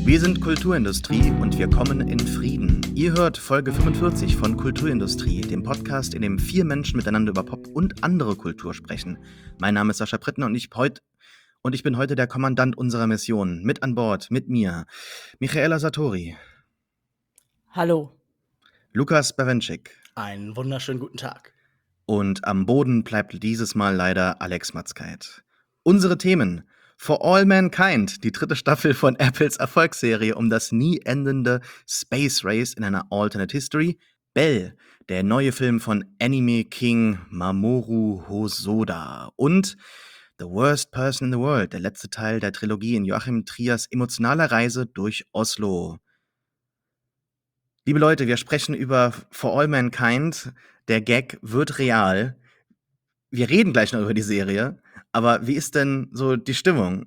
Wir sind Kulturindustrie und wir kommen in Frieden. Ihr hört Folge 45 von Kulturindustrie, dem Podcast, in dem 4 Menschen miteinander über Pop und andere Kultur sprechen. Mein Name ist Sascha Prittner und ich bin heute der Kommandant unserer Mission. Mit an Bord, mit mir, Michaela Satori. Hallo. Lukas Bawenschik. Einen wunderschönen guten Tag. Und am Boden bleibt dieses Mal leider Alex Matzkeit. Unsere Themen: For All Mankind, die 3. Staffel von Apples Erfolgsserie um das nie endende Space Race in einer Alternate History. Belle, der neue Film von Anime King Mamoru Hosoda. Und The Worst Person in the World, der letzte Teil der Trilogie in Joachim Triers emotionaler Reise durch Oslo. Liebe Leute, wir sprechen über For All Mankind. Der Gag wird real. Wir reden gleich noch über die Serie. Aber wie ist denn so die Stimmung?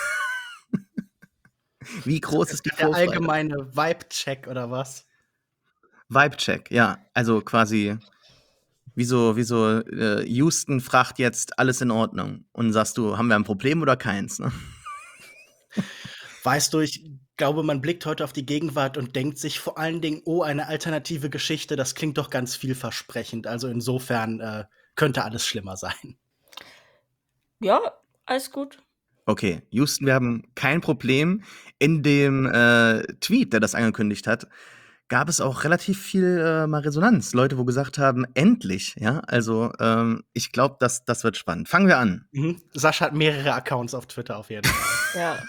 Wie groß ist die Der Vorfreude? allgemeine Vibe-Check oder was? Vibe-Check, ja. Also quasi wie so Houston fragt jetzt, alles in Ordnung? Und sagst du, haben wir ein Problem oder keins? Ne? Weißt du, ich glaube, man blickt heute auf die Gegenwart und denkt sich vor allen Dingen, oh, eine alternative Geschichte, das klingt doch ganz vielversprechend. Also insofern könnte alles schlimmer sein. Ja, alles gut. Okay, Houston, wir haben kein Problem. In dem Tweet, der das angekündigt hat, gab es auch relativ viel mal Resonanz. Leute, wo gesagt haben, endlich, ja. Also ich glaube, das wird spannend. Fangen wir an. Sascha hat mehrere Accounts auf Twitter auf jeden Fall. Ja.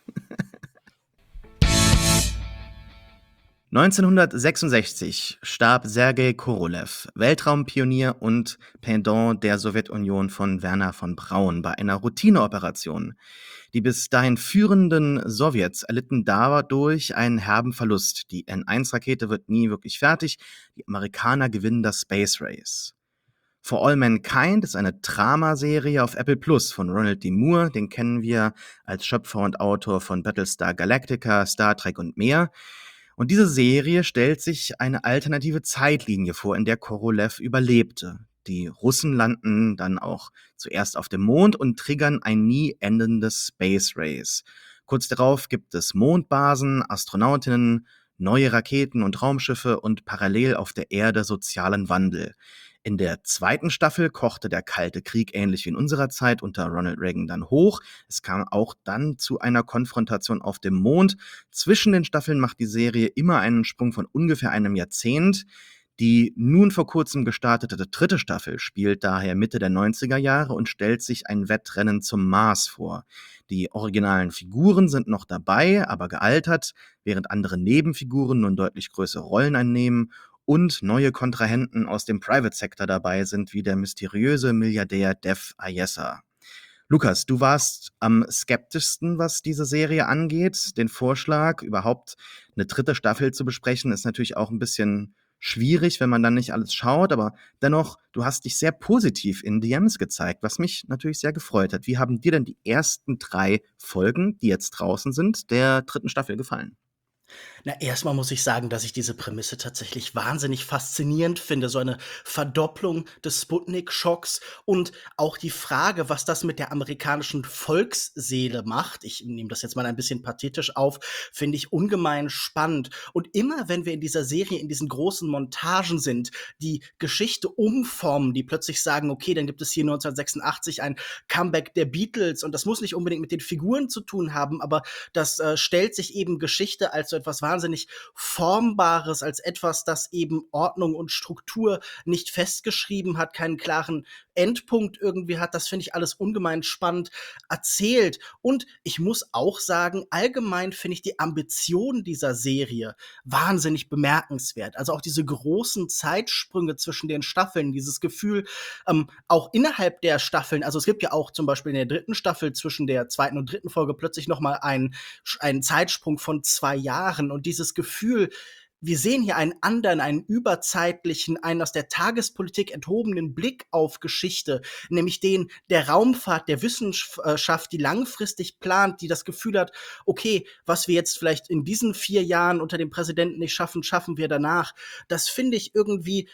1966 starb Sergei Korolew, Weltraumpionier und Pendant der Sowjetunion von Wernher von Braun, bei einer Routineoperation. Die bis dahin führenden Sowjets erlitten dadurch einen herben Verlust. Die N-1-Rakete wird nie wirklich fertig. Die Amerikaner gewinnen das Space Race. For All Mankind ist eine Dramaserie auf Apple Plus von Ronald D. Moore. Den kennen wir als Schöpfer und Autor von Battlestar Galactica, Star Trek und mehr. Und diese Serie stellt sich eine alternative Zeitlinie vor, in der Korolew überlebte. Die Russen landen dann auch zuerst auf dem Mond und triggern ein nie endendes Space Race. Kurz darauf gibt es Mondbasen, Astronautinnen, neue Raketen und Raumschiffe und parallel auf der Erde sozialen Wandel. In der 2. Staffel kochte der Kalte Krieg ähnlich wie in unserer Zeit unter Ronald Reagan dann hoch. Es kam auch dann zu einer Konfrontation auf dem Mond. Zwischen den Staffeln macht die Serie immer einen Sprung von ungefähr einem Jahrzehnt. Die nun vor kurzem gestartete 3. Staffel spielt daher Mitte der 90er Jahre und stellt sich ein Wettrennen zum Mars vor. Die originalen Figuren sind noch dabei, aber gealtert, während andere Nebenfiguren nun deutlich größere Rollen einnehmen und neue Kontrahenten aus dem Private Sector dabei sind, wie der mysteriöse Milliardär Dev Ayesa. Lukas, du warst am skeptischsten, was diese Serie angeht. Den Vorschlag, überhaupt eine 3. Staffel zu besprechen, ist natürlich auch ein bisschen schwierig, wenn man dann nicht alles schaut, aber dennoch, du hast dich sehr positiv in DMs gezeigt, was mich natürlich sehr gefreut hat. Wie haben dir denn die ersten 3 Folgen, die jetzt draußen sind, der 3. Staffel gefallen? Na, erstmal muss ich sagen, dass ich diese Prämisse tatsächlich wahnsinnig faszinierend finde. So eine Verdopplung des Sputnik-Schocks und auch die Frage, was das mit der amerikanischen Volksseele macht. Ich nehme das jetzt mal ein bisschen pathetisch auf, finde ich ungemein spannend. Und immer, wenn wir in dieser Serie, in diesen großen Montagen sind, die Geschichte umformen, die plötzlich sagen, okay, dann gibt es hier 1986 ein Comeback der Beatles und das muss nicht unbedingt mit den Figuren zu tun haben, aber das stellt sich eben Geschichte als so etwas wahnsinnig Formbares, als etwas, das eben Ordnung und Struktur nicht festgeschrieben hat, keinen klaren Endpunkt irgendwie hat. Das finde ich alles ungemein spannend erzählt. Und ich muss auch sagen, allgemein finde ich die Ambition dieser Serie wahnsinnig bemerkenswert. Also auch diese großen Zeitsprünge zwischen den Staffeln, dieses Gefühl, auch innerhalb der Staffeln, also es gibt ja auch zum Beispiel in der 3. Staffel zwischen der 2. und 3. Folge plötzlich noch mal einen Zeitsprung von 2 Jahren und dieses Gefühl, wir sehen hier einen anderen, einen überzeitlichen, einen aus der Tagespolitik enthobenen Blick auf Geschichte, nämlich den der Raumfahrt, der Wissenschaft, die langfristig plant, die das Gefühl hat, okay, was wir jetzt vielleicht in diesen 4 Jahren unter dem Präsidenten nicht schaffen, schaffen wir danach. Das finde ich irgendwie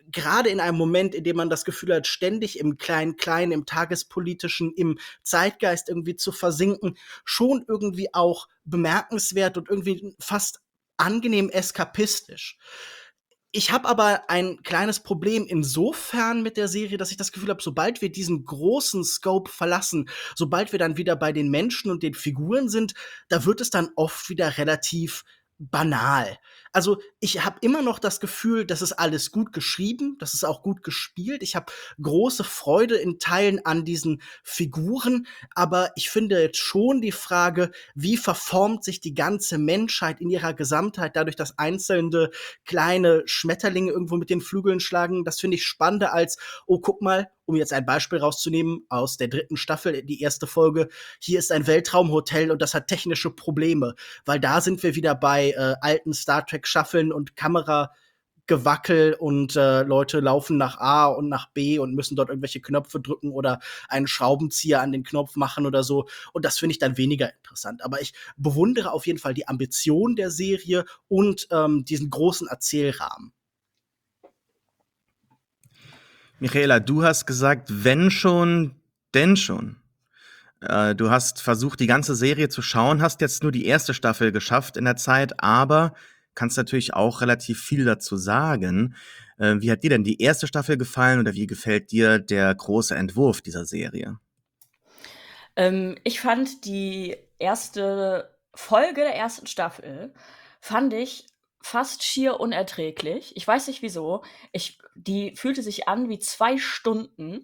gerade in einem Moment, in dem man das Gefühl hat, ständig im Klein-Klein, im Tagespolitischen, im Zeitgeist irgendwie zu versinken, schon irgendwie auch bemerkenswert und irgendwie fast angenehm eskapistisch. Ich habe aber ein kleines Problem insofern mit der Serie, dass ich das Gefühl habe, sobald wir diesen großen Scope verlassen, sobald wir dann wieder bei den Menschen und den Figuren sind, da wird es dann oft wieder relativ banal. Also, ich habe immer noch das Gefühl, das ist alles gut geschrieben, das ist auch gut gespielt. Ich habe große Freude in Teilen an diesen Figuren, aber ich finde jetzt schon die Frage, wie verformt sich die ganze Menschheit in ihrer Gesamtheit dadurch, dass einzelne kleine Schmetterlinge irgendwo mit den Flügeln schlagen. Das finde ich spannender als, oh, guck mal, um jetzt ein Beispiel rauszunehmen aus der 3. Staffel, die erste Folge, hier ist ein Weltraumhotel und das hat technische Probleme. Weil da sind wir wieder bei alten Star Trek-Schaffeln und Kameragewackel und Leute laufen nach A und nach B und müssen dort irgendwelche Knöpfe drücken oder einen Schraubenzieher an den Knopf machen oder so. Und das finde ich dann weniger interessant. Aber ich bewundere auf jeden Fall die Ambition der Serie und diesen großen Erzählrahmen. Michaela, du hast gesagt, wenn schon, denn schon. Du hast versucht, die ganze Serie zu schauen, hast jetzt nur die erste Staffel geschafft in der Zeit, aber kannst natürlich auch relativ viel dazu sagen. Wie hat dir denn die erste Staffel gefallen oder wie gefällt dir der große Entwurf dieser Serie? Ich fand die erste Folge der ersten Staffel fand ich fast schier unerträglich. Ich weiß nicht wieso. Die fühlte sich an wie 2 Stunden.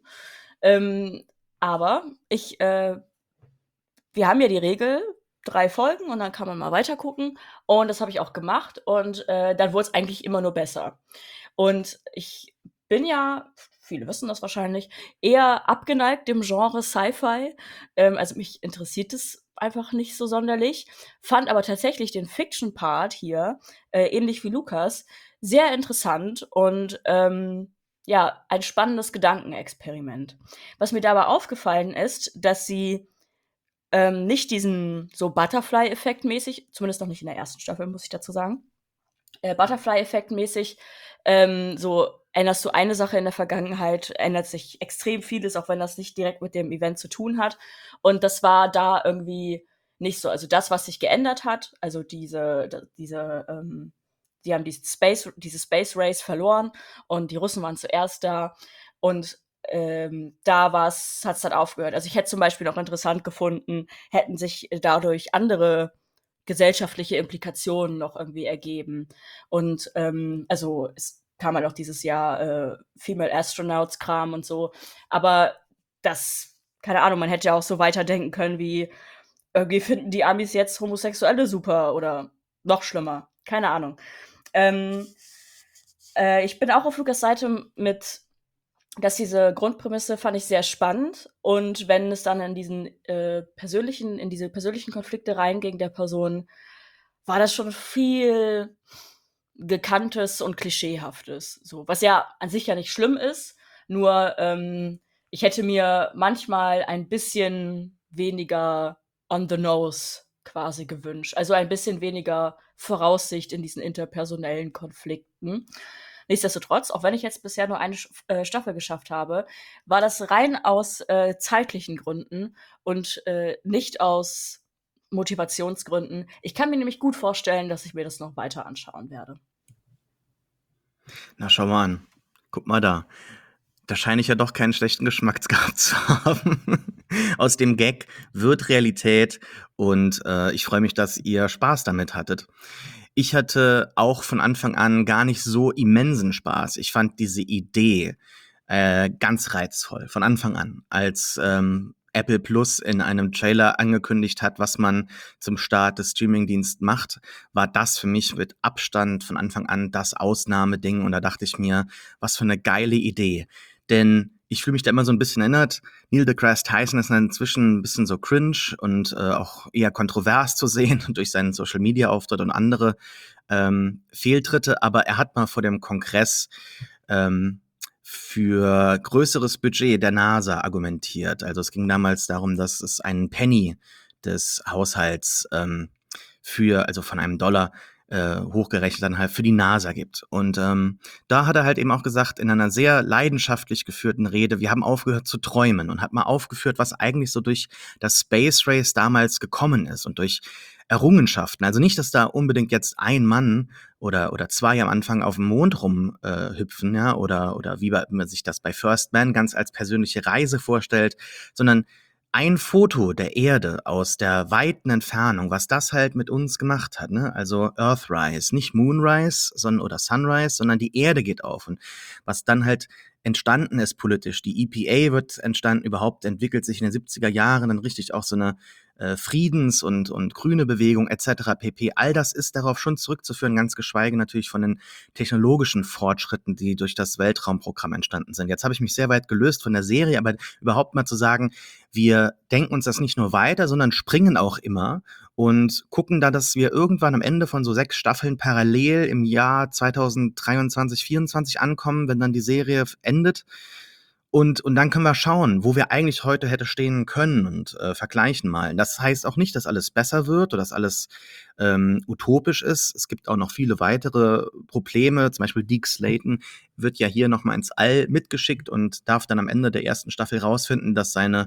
Aber wir haben ja die Regel, 3 Folgen und dann kann man mal weitergucken. Und das habe ich auch gemacht. Und dann wurde es eigentlich immer nur besser. Und ich bin ja, viele wissen das wahrscheinlich, eher abgeneigt dem Genre Sci-Fi. Also mich interessiert es einfach nicht so sonderlich. Fand aber tatsächlich den Fiction-Part hier, ähnlich wie Lukas, sehr interessant und ja, ein spannendes Gedankenexperiment. Was mir dabei aufgefallen ist, dass sie nicht diesen so Butterfly-Effekt mäßig, zumindest noch nicht in der ersten Staffel, muss ich dazu sagen, Butterfly-Effekt mäßig, so änderst du eine Sache in der Vergangenheit, ändert sich extrem vieles, auch wenn das nicht direkt mit dem Event zu tun hat. Und das war da irgendwie nicht so. Also das, was sich geändert hat, also die haben diese Space Race verloren und die Russen waren zuerst da und da hat es dann aufgehört. Also ich hätte zum Beispiel noch interessant gefunden, hätten sich dadurch andere gesellschaftliche Implikationen noch irgendwie ergeben. Und also es kam halt auch dieses Jahr Female Astronauts Kram und so. Aber das, keine Ahnung, man hätte ja auch so weiterdenken können wie irgendwie finden die Amis jetzt Homosexuelle super oder noch schlimmer. Keine Ahnung. Ich bin auch auf Lukas Seite mit, dass diese Grundprämisse fand ich sehr spannend. Und wenn es dann in diese persönlichen Konflikte reinging der Person, war das schon viel Gekanntes und Klischeehaftes. So, was ja an sich ja nicht schlimm ist, nur ich hätte mir manchmal ein bisschen weniger on the nose quasi gewünscht. Also ein bisschen weniger Voraussicht in diesen interpersonellen Konflikten. Nichtsdestotrotz, auch wenn ich jetzt bisher nur eine Staffel geschafft habe, war das rein aus zeitlichen Gründen und nicht aus Motivationsgründen. Ich kann mir nämlich gut vorstellen, dass ich mir das noch weiter anschauen werde. Na, schau mal an. Guck mal da. Da scheine ich ja doch keinen schlechten Geschmack gehabt zu haben. Aus dem Gag wird Realität und ich freue mich, dass ihr Spaß damit hattet. Ich hatte auch von Anfang an gar nicht so immensen Spaß. Ich fand diese Idee ganz reizvoll, von Anfang an. Als Apple Plus in einem Trailer angekündigt hat, was man zum Start des Streamingdienstes macht, war das für mich mit Abstand von Anfang an das Ausnahmeding. Und da dachte ich mir, was für eine geile Idee. Denn ich fühle mich da immer so ein bisschen erinnert. Neil deGrasse Tyson ist inzwischen ein bisschen so cringe und auch eher kontrovers zu sehen durch seinen Social-Media-Auftritt und andere Fehltritte. Aber er hat mal vor dem Kongress für größeres Budget der NASA argumentiert. Also es ging damals darum, dass es einen Penny des Haushalts also von einem Dollar hochgerechnet dann halt für die NASA gibt. Und da hat er halt eben auch gesagt, in einer sehr leidenschaftlich geführten Rede, wir haben aufgehört zu träumen und hat mal aufgeführt, was eigentlich so durch das Space Race damals gekommen ist und durch Errungenschaften. Also nicht, dass da unbedingt jetzt ein Mann oder zwei am Anfang auf dem Mond hüpfen, ja, oder wie man sich das bei First Man ganz als persönliche Reise vorstellt, sondern ein Foto der Erde aus der weiten Entfernung, was das halt mit uns gemacht hat, ne? Also Earthrise, nicht Moonrise, oder Sunrise, sondern die Erde geht auf. Und was dann halt entstanden ist politisch, die EPA wird entstanden, überhaupt entwickelt sich in den 70er Jahren dann richtig auch so eine Friedens- und grüne Bewegung etc. pp. All das ist darauf schon zurückzuführen, ganz geschweige natürlich von den technologischen Fortschritten, die durch das Weltraumprogramm entstanden sind. Jetzt habe ich mich sehr weit gelöst von der Serie, aber überhaupt mal zu sagen, wir denken uns das nicht nur weiter, sondern springen auch immer und gucken da, dass wir irgendwann am Ende von so 6 Staffeln parallel im Jahr 2023, 2024 ankommen, wenn dann die Serie endet. Und dann können wir schauen, wo wir eigentlich heute hätte stehen können und vergleichen mal. Das heißt auch nicht, dass alles besser wird oder dass alles utopisch ist. Es gibt auch noch viele weitere Probleme. Zum Beispiel Deke Slayton wird ja hier noch mal ins All mitgeschickt und darf dann am Ende der ersten Staffel rausfinden, dass seine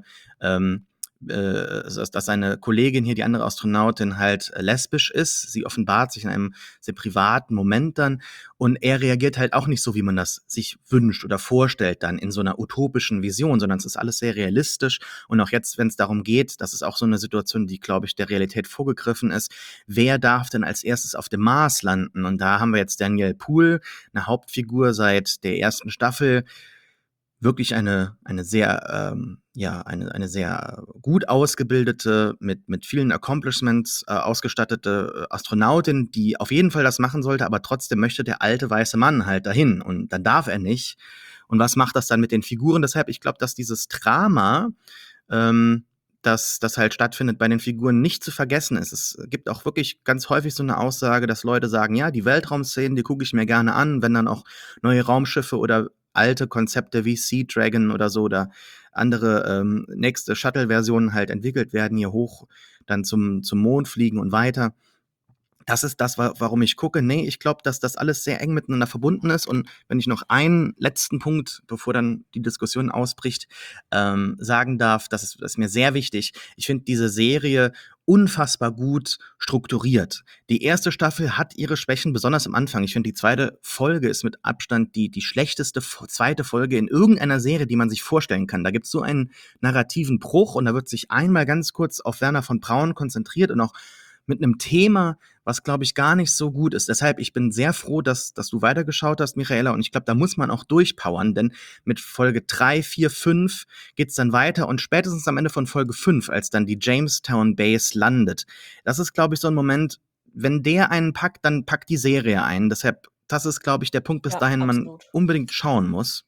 Kollegin hier, die andere Astronautin, halt lesbisch ist. Sie offenbart sich in einem sehr privaten Moment dann und er reagiert halt auch nicht so, wie man das sich wünscht oder vorstellt dann in so einer utopischen Vision, sondern es ist alles sehr realistisch und auch jetzt, wenn es darum geht, das ist auch so eine Situation, die, glaube ich, der Realität vorgegriffen ist, wer darf denn als erstes auf dem Mars landen? Und da haben wir jetzt Daniel Poole, eine Hauptfigur seit der ersten Staffel, wirklich eine sehr eine sehr gut ausgebildete, mit vielen Accomplishments ausgestattete Astronautin, die auf jeden Fall das machen sollte, aber trotzdem möchte der alte weiße Mann halt dahin und dann darf er nicht. Und was macht das dann mit den Figuren? Deshalb, ich glaube, dass dieses Drama, das halt stattfindet bei den Figuren, nicht zu vergessen ist. Es gibt auch wirklich ganz häufig so eine Aussage, dass Leute sagen, ja, die Weltraumszenen, die gucke ich mir gerne an, wenn dann auch neue Raumschiffe oder alte Konzepte wie Sea Dragon oder so oder andere nächste Shuttle-Versionen halt entwickelt werden, hier hoch dann zum Mond fliegen und weiter. Das ist das, warum ich gucke. Nee, ich glaube, dass das alles sehr eng miteinander verbunden ist. Und wenn ich noch einen letzten Punkt, bevor dann die Diskussion ausbricht, sagen darf, das ist mir sehr wichtig. Ich finde diese Serie unfassbar gut strukturiert. Die erste Staffel hat ihre Schwächen, besonders am Anfang. Ich finde, die zweite Folge ist mit Abstand die schlechteste zweite Folge in irgendeiner Serie, die man sich vorstellen kann. Da gibt es so einen narrativen Bruch und da wird sich einmal ganz kurz auf Wernher von Braun konzentriert und auch mit einem Thema, was, glaube ich, gar nicht so gut ist. Deshalb, ich bin sehr froh, dass du weitergeschaut hast, Michaela. Und ich glaube, da muss man auch durchpowern, denn mit Folge 3, 4, 5 geht's dann weiter. Und spätestens am Ende von Folge 5, als dann die Jamestown Base landet, das ist, glaube ich, so ein Moment, wenn der einen packt, dann packt die Serie ein. Deshalb, das ist, glaube ich, der Punkt, bis Ja, dahin man absolut. unbedingt schauen muss.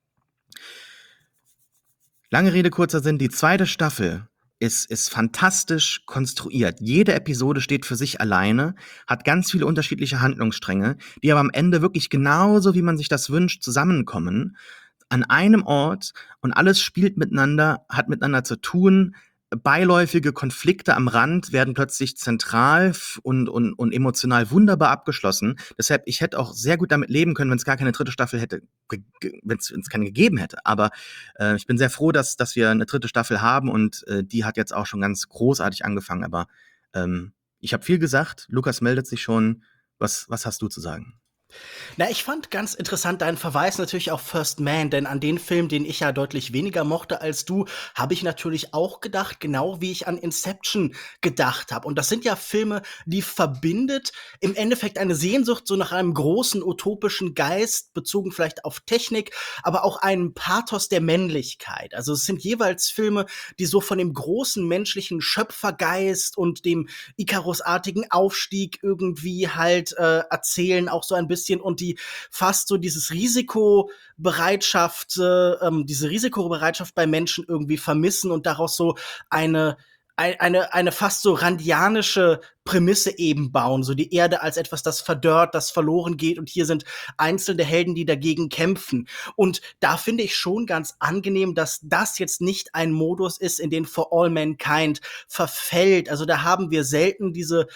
Lange Rede, kurzer Sinn, die zweite Staffel ist fantastisch konstruiert. Jede Episode steht für sich alleine, hat ganz viele unterschiedliche Handlungsstränge, die aber am Ende wirklich genauso, wie man sich das wünscht, zusammenkommen, an einem Ort und alles spielt miteinander, hat miteinander zu tun. Beiläufige Konflikte am Rand werden plötzlich zentral und emotional wunderbar abgeschlossen. Deshalb, ich hätte auch sehr gut damit leben können, wenn es gar keine dritte Staffel hätte, wenn es keine gegeben hätte. Aber ich bin sehr froh, dass wir eine dritte Staffel haben und die hat jetzt auch schon ganz großartig angefangen. Aber ich habe viel gesagt. Lukas meldet sich schon. Was hast du zu sagen? Na, ich fand ganz interessant deinen Verweis natürlich auf First Man, denn an den Film, den ich ja deutlich weniger mochte als du, habe ich natürlich auch gedacht, genau wie ich an Inception gedacht habe. Und das sind ja Filme, die verbindet im Endeffekt eine Sehnsucht so nach einem großen utopischen Geist, bezogen vielleicht auf Technik, aber auch einen Pathos der Männlichkeit. Also es sind jeweils Filme, die so von dem großen menschlichen Schöpfergeist und dem Icarus-artigen Aufstieg irgendwie halt erzählen, auch so ein bisschen und die fast so diese Risikobereitschaft bei Menschen irgendwie vermissen und daraus so eine fast so randianische Prämisse eben bauen, so die Erde als etwas, das verdorrt, das verloren geht und hier sind einzelne Helden, die dagegen kämpfen. Und da finde ich schon ganz angenehm, dass das jetzt nicht ein Modus ist, in den For All Mankind verfällt. Also da haben wir selten diese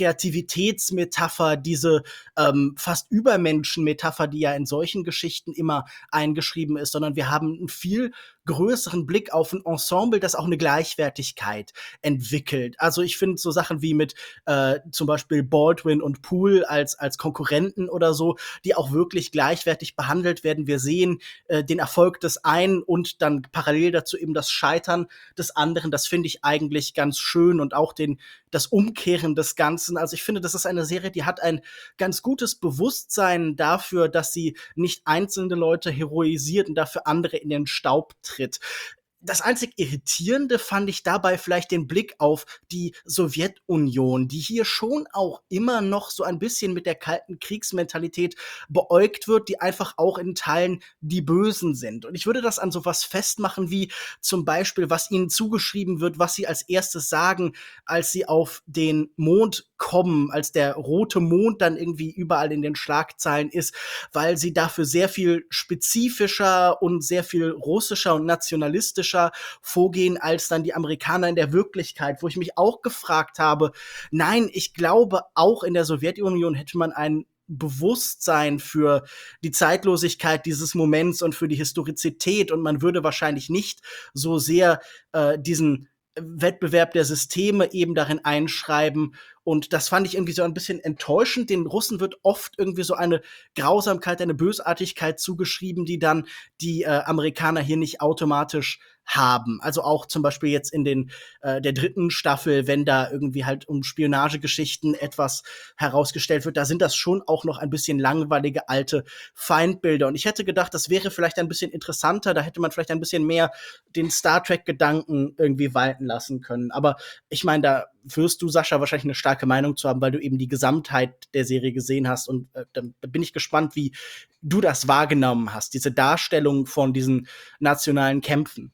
Kreativitätsmetapher, diese fast Übermenschen-Metapher, die ja in solchen Geschichten immer eingeschrieben ist, sondern wir haben einen viel größeren Blick auf ein Ensemble, das auch eine Gleichwertigkeit entwickelt. Also ich finde so Sachen wie mit zum Beispiel Baldwin und Poole als Konkurrenten oder so, die auch wirklich gleichwertig behandelt werden. Wir sehen den Erfolg des einen und dann parallel dazu eben das Scheitern des anderen. Das finde ich eigentlich ganz schön und auch das Umkehren des Ganzen. Also ich finde, das ist eine Serie, die hat ein ganz gutes Bewusstsein dafür, dass sie nicht einzelne Leute heroisiert und dafür andere in den Staub tritt. Das einzig Irritierende fand ich dabei vielleicht den Blick auf die Sowjetunion, die hier schon auch immer noch so ein bisschen mit der kalten Kriegsmentalität beäugt wird, die einfach auch in Teilen die Bösen sind. Und ich würde das an sowas festmachen wie zum Beispiel, was ihnen zugeschrieben wird, was sie als erstes sagen, als sie auf den Mond kommen, als der rote Mond dann irgendwie überall in den Schlagzeilen ist, weil sie dafür sehr viel spezifischer und sehr viel russischer und nationalistischer vorgehen als dann die Amerikaner in der Wirklichkeit, wo ich mich auch gefragt habe, nein, ich glaube, auch in der Sowjetunion hätte man ein Bewusstsein für die Zeitlosigkeit dieses Moments und für die Historizität und man würde wahrscheinlich nicht so sehr diesen Wettbewerb der Systeme eben darin einschreiben. Und das fand ich irgendwie so ein bisschen enttäuschend. Den Russen wird oft irgendwie so eine Grausamkeit, eine Bösartigkeit zugeschrieben, die dann die Amerikaner hier nicht automatisch haben. Also auch zum Beispiel jetzt in der dritten Staffel, wenn da irgendwie halt um Spionagegeschichten etwas herausgestellt wird, da sind das schon auch noch ein bisschen langweilige alte Feindbilder. Und ich hätte gedacht, das wäre vielleicht ein bisschen interessanter, da hätte man vielleicht ein bisschen mehr den Star Trek-Gedanken irgendwie walten lassen können. Aber ich meine, da wirst du, Sascha, wahrscheinlich eine starke Meinung zu haben, weil du eben die Gesamtheit der Serie gesehen hast. Und dann bin ich gespannt, wie du das wahrgenommen hast, diese Darstellung von diesen nationalen Kämpfen.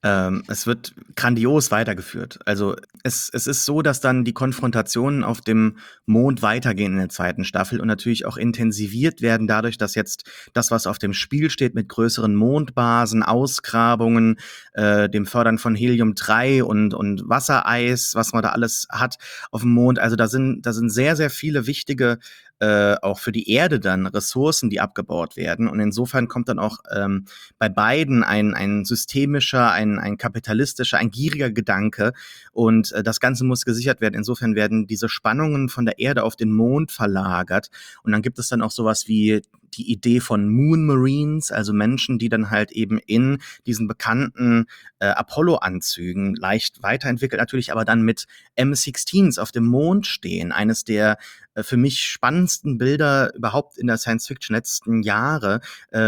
Es wird grandios weitergeführt. Also es ist so, dass dann die Konfrontationen auf dem Mond weitergehen in der zweiten Staffel und natürlich auch intensiviert werden dadurch, dass jetzt das, was auf dem Spiel steht mit größeren Mondbasen, Ausgrabungen, dem Fördern von Helium-3 und Wassereis, was man da alles hat auf dem Mond. Also da sind sehr, sehr viele wichtige auch für die Erde dann Ressourcen, die abgebaut werden. Und insofern kommt dann auch bei beiden ein systemischer, ein kapitalistischer, ein gieriger Gedanke. Und das Ganze muss gesichert werden. Insofern werden diese Spannungen von der Erde auf den Mond verlagert. Und dann gibt es dann auch sowas wie die Idee von Moon Marines, also Menschen, die dann halt eben in diesen bekannten Apollo-Anzügen leicht weiterentwickelt natürlich, aber dann mit M16s auf dem Mond stehen. Eines der für mich spannendsten Bilder überhaupt in der Science-Fiction letzten Jahre.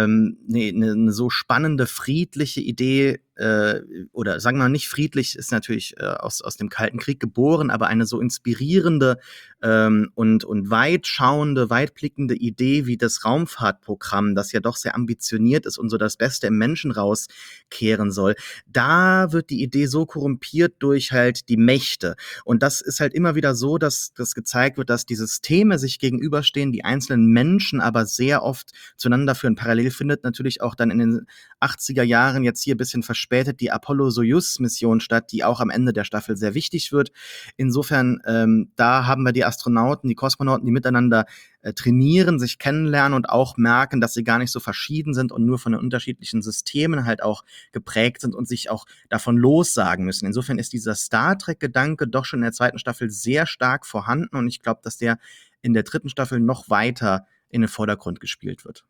Ne so spannende, friedliche Idee, oder sagen wir mal nicht friedlich, ist natürlich aus dem Kalten Krieg geboren, aber eine so inspirierende und weitschauende, weitblickende Idee wie das Raumfahrtprogramm, das ja doch sehr ambitioniert ist und so das Beste im Menschen rauskehren soll. Da wird die Idee so korrumpiert durch halt die Mächte. Und das ist halt immer wieder so, dass das gezeigt wird, dass die Systeme sich gegenüberstehen, die einzelnen Menschen aber sehr oft zueinander führen. Parallel findet natürlich auch dann in den 80er Jahren jetzt hier ein bisschen verspätet die Apollo-Soyuz-Mission statt, die auch am Ende der Staffel sehr wichtig wird. Insofern, da haben wir die Astronauten, die Kosmonauten, die miteinander trainieren, sich kennenlernen und auch merken, dass sie gar nicht so verschieden sind und nur von den unterschiedlichen Systemen halt auch geprägt sind und sich auch davon lossagen müssen. Insofern ist dieser Star Trek-Gedanke doch schon in der zweiten Staffel sehr stark vorhanden und ich glaube, dass der in der dritten Staffel noch weiter in den Vordergrund gespielt wird.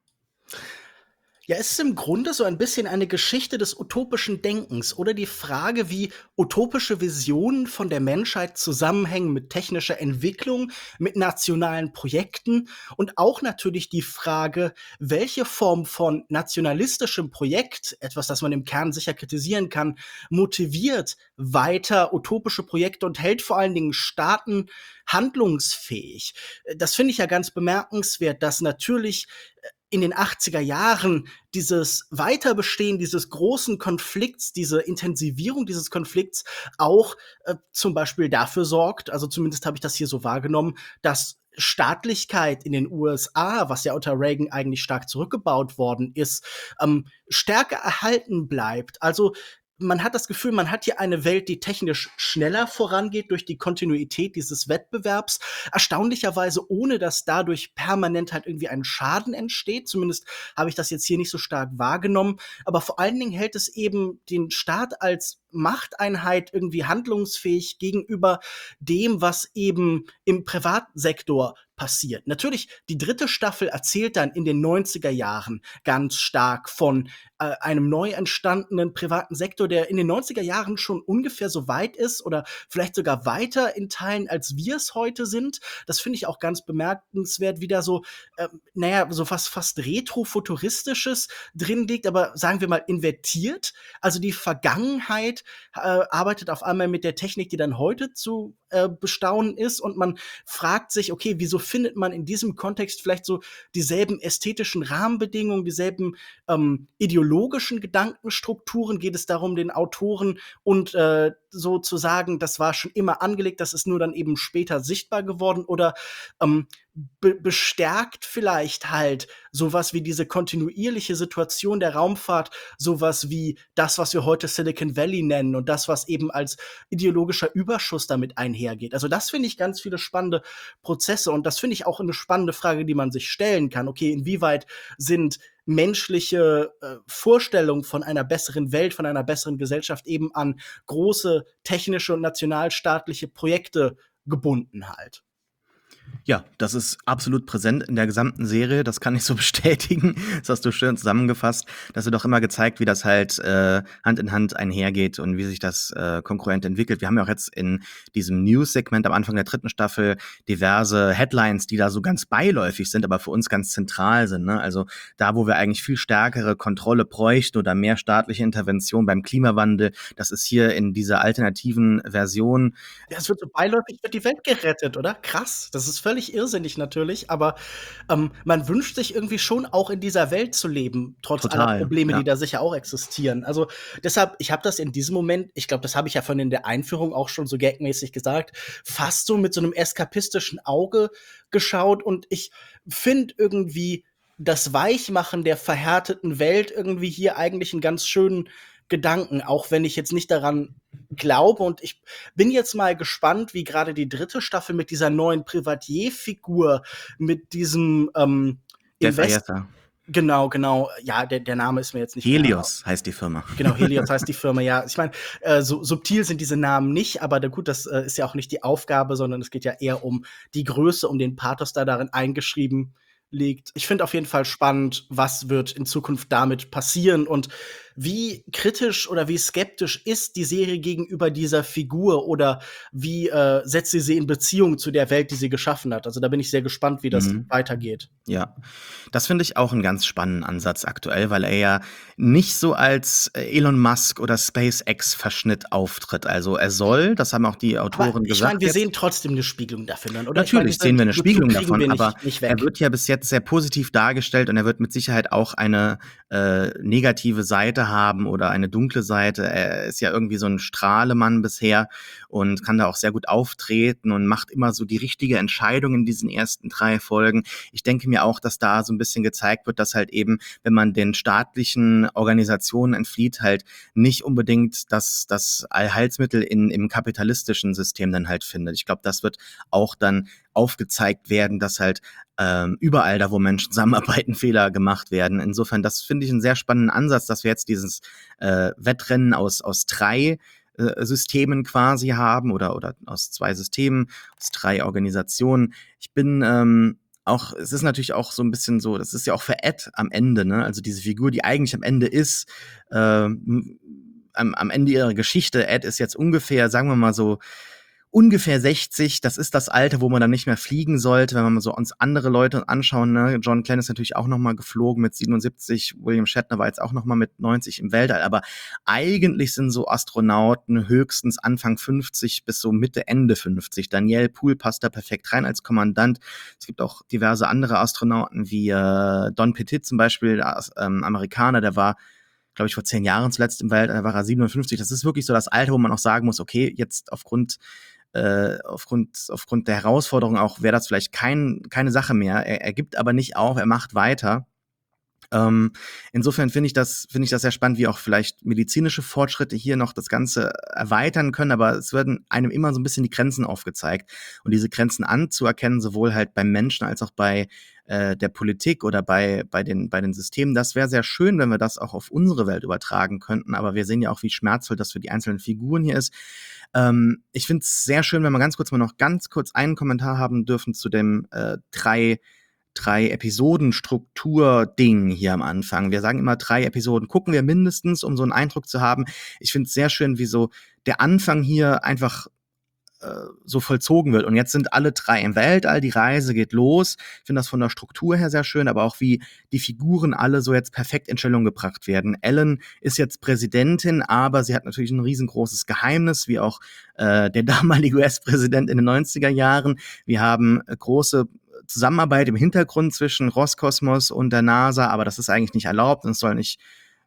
Ja, es ist im Grunde so ein bisschen eine Geschichte des utopischen Denkens oder die Frage, wie utopische Visionen von der Menschheit zusammenhängen mit technischer Entwicklung, mit nationalen Projekten und auch natürlich die Frage, welche Form von nationalistischem Projekt, etwas, das man im Kern sicher kritisieren kann, motiviert weiter utopische Projekte und hält vor allen Dingen Staaten handlungsfähig. Das finde ich ja ganz bemerkenswert, dass natürlich in den 80er Jahren dieses Weiterbestehen dieses großen Konflikts, diese Intensivierung dieses Konflikts auch zum Beispiel dafür sorgt, also zumindest habe ich das hier so wahrgenommen, dass Staatlichkeit in den USA, was ja unter Reagan eigentlich stark zurückgebaut worden ist, stärker erhalten bleibt. Also man hat das Gefühl, man hat hier eine Welt, die technisch schneller vorangeht durch die Kontinuität dieses Wettbewerbs. Erstaunlicherweise, ohne dass dadurch permanent halt irgendwie ein Schaden entsteht. Zumindest habe ich das jetzt hier nicht so stark wahrgenommen. Aber vor allen Dingen hält es eben den Staat als Machteinheit irgendwie handlungsfähig gegenüber dem, was eben im Privatsektor passiert. Natürlich, die dritte Staffel erzählt dann in den 90er Jahren ganz stark von einem neu entstandenen privaten Sektor, der in den 90er Jahren schon ungefähr so weit ist oder vielleicht sogar weiter in Teilen, als wir es heute sind. Das finde ich auch ganz bemerkenswert, wie da so, so fast Retro-Futuristisches drin liegt, aber sagen wir mal invertiert. Also die Vergangenheit arbeitet auf einmal mit der Technik, die dann heute zu bestaunen ist, und man fragt sich, okay, wieso findet man in diesem Kontext vielleicht so dieselben ästhetischen Rahmenbedingungen, dieselben ideologischen Gedankenstrukturen? Geht es darum, den Autoren und so zu sagen, das war schon immer angelegt, das ist nur dann eben später sichtbar geworden, oder bestärkt vielleicht halt sowas wie diese kontinuierliche Situation der Raumfahrt, sowas wie das, was wir heute Silicon Valley nennen, und das, was eben als ideologischer Überschuss damit einhergeht. Also das finde ich ganz viele spannende Prozesse, und das finde ich auch eine spannende Frage, die man sich stellen kann. Okay, inwieweit sind menschliche Vorstellungen von einer besseren Welt, von einer besseren Gesellschaft eben an große technische und nationalstaatliche Projekte gebunden halt? Ja, das ist absolut präsent in der gesamten Serie. Das kann ich so bestätigen. Das hast du schön zusammengefasst. Das wird auch immer gezeigt, wie das halt Hand in Hand einhergeht und wie sich das konkurrent entwickelt. Wir haben ja auch jetzt in diesem News-Segment am Anfang der dritten Staffel diverse Headlines, die da so ganz beiläufig sind, aber für uns ganz zentral sind. Ne? Also da, wo wir eigentlich viel stärkere Kontrolle bräuchten oder mehr staatliche Intervention beim Klimawandel, das ist hier in dieser alternativen Version. Ja, es wird so beiläufig, wird die Welt gerettet, oder? Krass. Das ist völlig irrsinnig natürlich, aber man wünscht sich irgendwie schon auch in dieser Welt zu leben, trotz aller Total, Probleme, ja. die da sicher auch existieren. Also deshalb, ich habe das in diesem Moment, ich glaube, das habe ich ja von in der Einführung auch schon so gagmäßig gesagt, fast so mit so einem eskapistischen Auge geschaut, und ich finde irgendwie das Weichmachen der verhärteten Welt irgendwie hier eigentlich einen ganz schönen Gedanken, auch wenn ich jetzt nicht daran glaube. Und ich bin jetzt mal gespannt, wie gerade die dritte Staffel mit dieser neuen Privatier-Figur, mit diesem Jeff Ayesa. Genau. Ja, der Name ist mir jetzt nicht Helios heißt die Firma. Genau, Helios heißt die Firma, ja. Ich meine, so subtil sind diese Namen nicht, aber gut, das ist ja auch nicht die Aufgabe, sondern es geht ja eher um die Größe, um den Pathos, der darin eingeschrieben liegt. Ich finde auf jeden Fall spannend, was wird in Zukunft damit passieren und wie kritisch oder wie skeptisch ist die Serie gegenüber dieser Figur, oder wie setzt sie in Beziehung zu der Welt, die sie geschaffen hat. Also da bin ich sehr gespannt, wie das weitergeht. Ja, das finde ich auch einen ganz spannenden Ansatz aktuell, weil er ja nicht so als Elon Musk oder SpaceX-Verschnitt auftritt. Also er soll, das haben auch die Autoren Aber ich gesagt. meine, wir sehen trotzdem eine Spiegelung dafür dann, oder? Natürlich sehen wir eine Spiegelung davon, aber nicht er wird ja bis jetzt sehr positiv dargestellt und er wird mit Sicherheit auch eine negative Seite haben oder eine dunkle Seite. Er ist ja irgendwie so ein Strahlemann bisher und kann da auch sehr gut auftreten und macht immer so die richtige Entscheidung in diesen ersten 3 Folgen. Ich denke mir auch, dass da so ein bisschen gezeigt wird, dass halt eben, wenn man den staatlichen Organisationen entflieht, halt nicht unbedingt das Allheilsmittel im kapitalistischen System dann halt findet. Ich glaube, das wird auch dann aufgezeigt werden, dass halt überall da, wo Menschen zusammenarbeiten, Fehler gemacht werden. Insofern, das finde ich einen sehr spannenden Ansatz, dass wir jetzt dieses Wettrennen aus 3 Systemen quasi haben oder aus 2 Systemen, aus 3 Organisationen. Ich bin auch, es ist natürlich auch so ein bisschen so, das ist ja auch für Ed am Ende, ne? Also diese Figur, die eigentlich am Ende ist, am Ende ihrer Geschichte. Ed ist jetzt ungefähr, sagen wir mal so, ungefähr 60, das ist das Alter, wo man dann nicht mehr fliegen sollte, wenn wir mal so uns andere Leute anschauen, ne? John Glenn ist natürlich auch noch mal geflogen mit 77, William Shatner war jetzt auch noch mal mit 90 im Weltall, aber eigentlich sind so Astronauten höchstens Anfang 50 bis so Mitte, Ende 50. Daniel Poole passt da perfekt rein als Kommandant. Es gibt auch diverse andere Astronauten, wie Don Pettit zum Beispiel, Amerikaner, der war, glaube ich, vor 10 Jahren zuletzt im Weltall, da war er 57. Das ist wirklich so das Alter, wo man auch sagen muss, okay, jetzt aufgrund der Herausforderung auch wäre das vielleicht keine Sache mehr. Er gibt aber nicht auf, er macht weiter. Insofern finde ich das sehr spannend, wie auch vielleicht medizinische Fortschritte hier noch das Ganze erweitern können, aber es werden einem immer so ein bisschen die Grenzen aufgezeigt. Und diese Grenzen anzuerkennen, sowohl halt beim Menschen als auch bei der Politik oder bei den Systemen, das wäre sehr schön, wenn wir das auch auf unsere Welt übertragen könnten. Aber wir sehen ja auch, wie schmerzvoll das für die einzelnen Figuren hier ist. Ich finde es sehr schön, wenn wir noch ganz kurz einen Kommentar haben dürfen zu dem drei Episoden-Struktur-Ding hier am Anfang. Wir sagen immer 3 Episoden gucken wir mindestens, um so einen Eindruck zu haben. Ich finde es sehr schön, wie so der Anfang hier einfach so vollzogen wird. Und jetzt sind alle 3 im Weltall, die Reise geht los. Ich finde das von der Struktur her sehr schön, aber auch wie die Figuren alle so jetzt perfekt in Stellung gebracht werden. Ellen ist jetzt Präsidentin, aber sie hat natürlich ein riesengroßes Geheimnis, wie auch der damalige US-Präsident in den 90er Jahren. Wir haben große Zusammenarbeit im Hintergrund zwischen Roskosmos und der NASA, aber das ist eigentlich nicht erlaubt und es soll nicht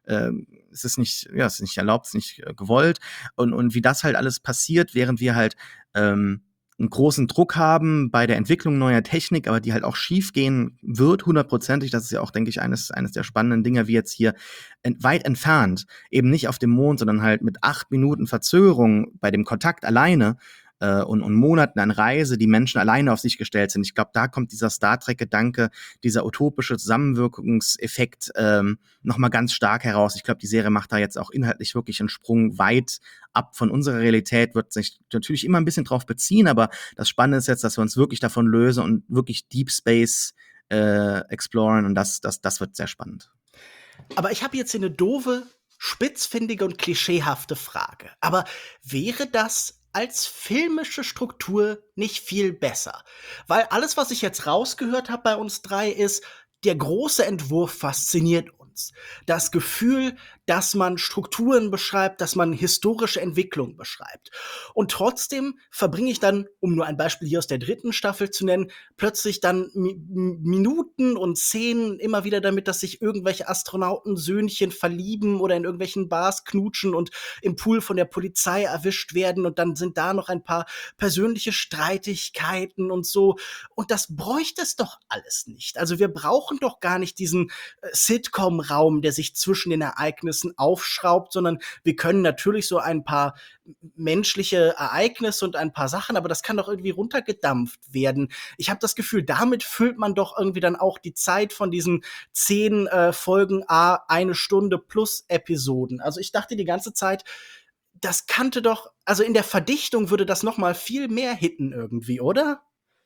es ist nicht erlaubt, es ist nicht gewollt. Und wie das halt alles passiert, während wir halt einen großen Druck haben bei der Entwicklung neuer Technik, aber die halt auch schief gehen wird, 100%ig. Das ist ja auch, denke ich, eines der spannenden Dinge, wie jetzt hier weit entfernt, eben nicht auf dem Mond, sondern halt mit 8 Minuten Verzögerung bei dem Kontakt alleine und Monaten an Reise, die Menschen alleine auf sich gestellt sind. Ich glaube, da kommt dieser Star Trek-Gedanke, dieser utopische Zusammenwirkungseffekt nochmal ganz stark heraus. Ich glaube, die Serie macht da jetzt auch inhaltlich wirklich einen Sprung weit ab von unserer Realität, wird sich natürlich immer ein bisschen drauf beziehen, aber das Spannende ist jetzt, dass wir uns wirklich davon lösen und wirklich Deep Space exploren und das wird sehr spannend. Aber ich habe jetzt hier eine doofe, spitzfindige und klischeehafte Frage. Aber wäre das als filmische Struktur nicht viel besser? Weil alles, was ich jetzt rausgehört habe bei uns 3, ist, der große Entwurf fasziniert uns. Das Gefühl, dass man Strukturen beschreibt, dass man historische Entwicklung beschreibt. Und trotzdem verbringe ich dann, um nur ein Beispiel hier aus der 3. Staffel zu nennen, plötzlich dann Minuten und Szenen immer wieder damit, dass sich irgendwelche Astronautensöhnchen verlieben oder in irgendwelchen Bars knutschen und im Pool von der Polizei erwischt werden. Und dann sind da noch ein paar persönliche Streitigkeiten und so. Und das bräuchte es doch alles nicht. Also wir brauchen doch gar nicht diesen Sitcom-Raum, der sich zwischen den Ereignissen aufschraubt, sondern wir können natürlich so ein paar menschliche Ereignisse und ein paar Sachen, aber das kann doch irgendwie runtergedampft werden. Ich habe das Gefühl, damit füllt man doch irgendwie dann auch die Zeit von diesen 10 Folgen, 1 Stunde plus Episoden. Also ich dachte die ganze Zeit, das kannte doch, also in der Verdichtung würde das noch mal viel mehr hitten irgendwie, oder?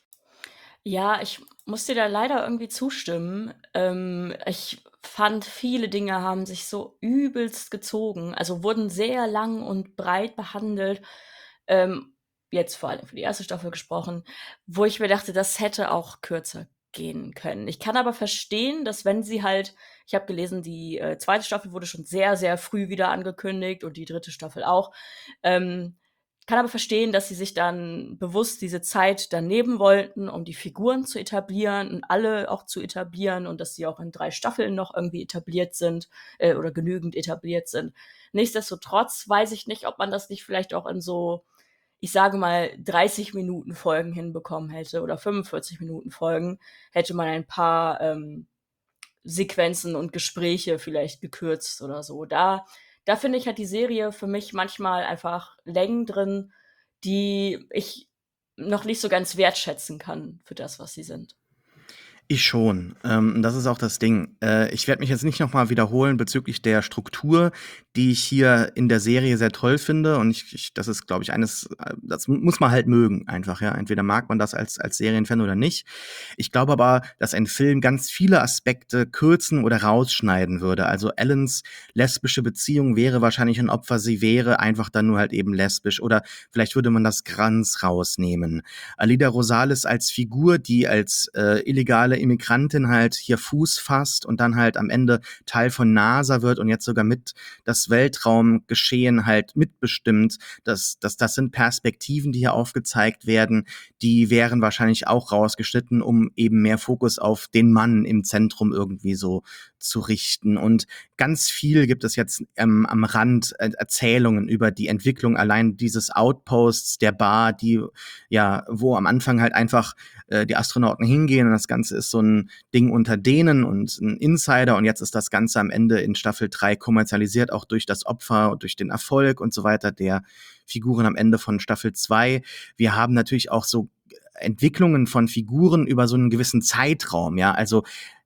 Ja, ich muss dir da leider irgendwie zustimmen. Ich fand, viele Dinge haben sich so übelst gezogen, also wurden sehr lang und breit behandelt. Ähm, Jetzt vor allem für die 1. Staffel gesprochen, wo ich mir dachte, das hätte auch kürzer gehen können. Ich kann aber verstehen, dass wenn sie halt ich habe gelesen, die 2. Staffel wurde schon sehr, sehr früh wieder angekündigt und die 3. Staffel auch. Kann aber verstehen, dass sie sich dann bewusst diese Zeit dann nehmen wollten, um die Figuren zu etablieren und alle auch zu etablieren und dass sie auch in 3 Staffeln noch irgendwie etabliert sind oder genügend etabliert sind. Nichtsdestotrotz weiß ich nicht, ob man das nicht vielleicht auch in so, ich sage mal, 30 Minuten Folgen hinbekommen hätte oder 45 Minuten Folgen, hätte man ein paar Sequenzen und Gespräche vielleicht gekürzt oder so. Da finde ich, hat die Serie für mich manchmal einfach Längen drin, die ich noch nicht so ganz wertschätzen kann für das, was sie sind. Ich schon. Das ist auch das Ding. Ich werde mich jetzt nicht noch mal wiederholen bezüglich der Struktur, die ich hier in der Serie sehr toll finde. Und das ist, glaube ich, das muss man halt mögen einfach, ja. Entweder mag man das als Serienfan oder nicht. Ich glaube aber, dass ein Film ganz viele Aspekte kürzen oder rausschneiden würde. Also Ellens lesbische Beziehung wäre wahrscheinlich ein Opfer. Sie wäre einfach dann nur halt eben lesbisch. Oder vielleicht würde man das ganz rausnehmen. Alida Rosales als Figur, die als illegale Immigrantin halt hier Fuß fasst und dann halt am Ende Teil von NASA wird und jetzt sogar mit das Weltraumgeschehen halt mitbestimmt. Das sind Perspektiven, die hier aufgezeigt werden. Die wären wahrscheinlich auch rausgeschnitten, um eben mehr Fokus auf den Mann im Zentrum irgendwie so zu richten. Und ganz viel gibt es jetzt am Rand Erzählungen über die Entwicklung allein dieses Outposts der Bar, die ja, wo am Anfang halt einfach die Astronauten hingehen und das Ganze ist so ein Ding unter denen und ein Insider und jetzt ist das Ganze am Ende in Staffel 3 kommerzialisiert, auch durch das Opfer und durch den Erfolg und so weiter der Figuren am Ende von Staffel 2. Wir haben natürlich auch so Entwicklungen von Figuren über so einen gewissen Zeitraum, ja, also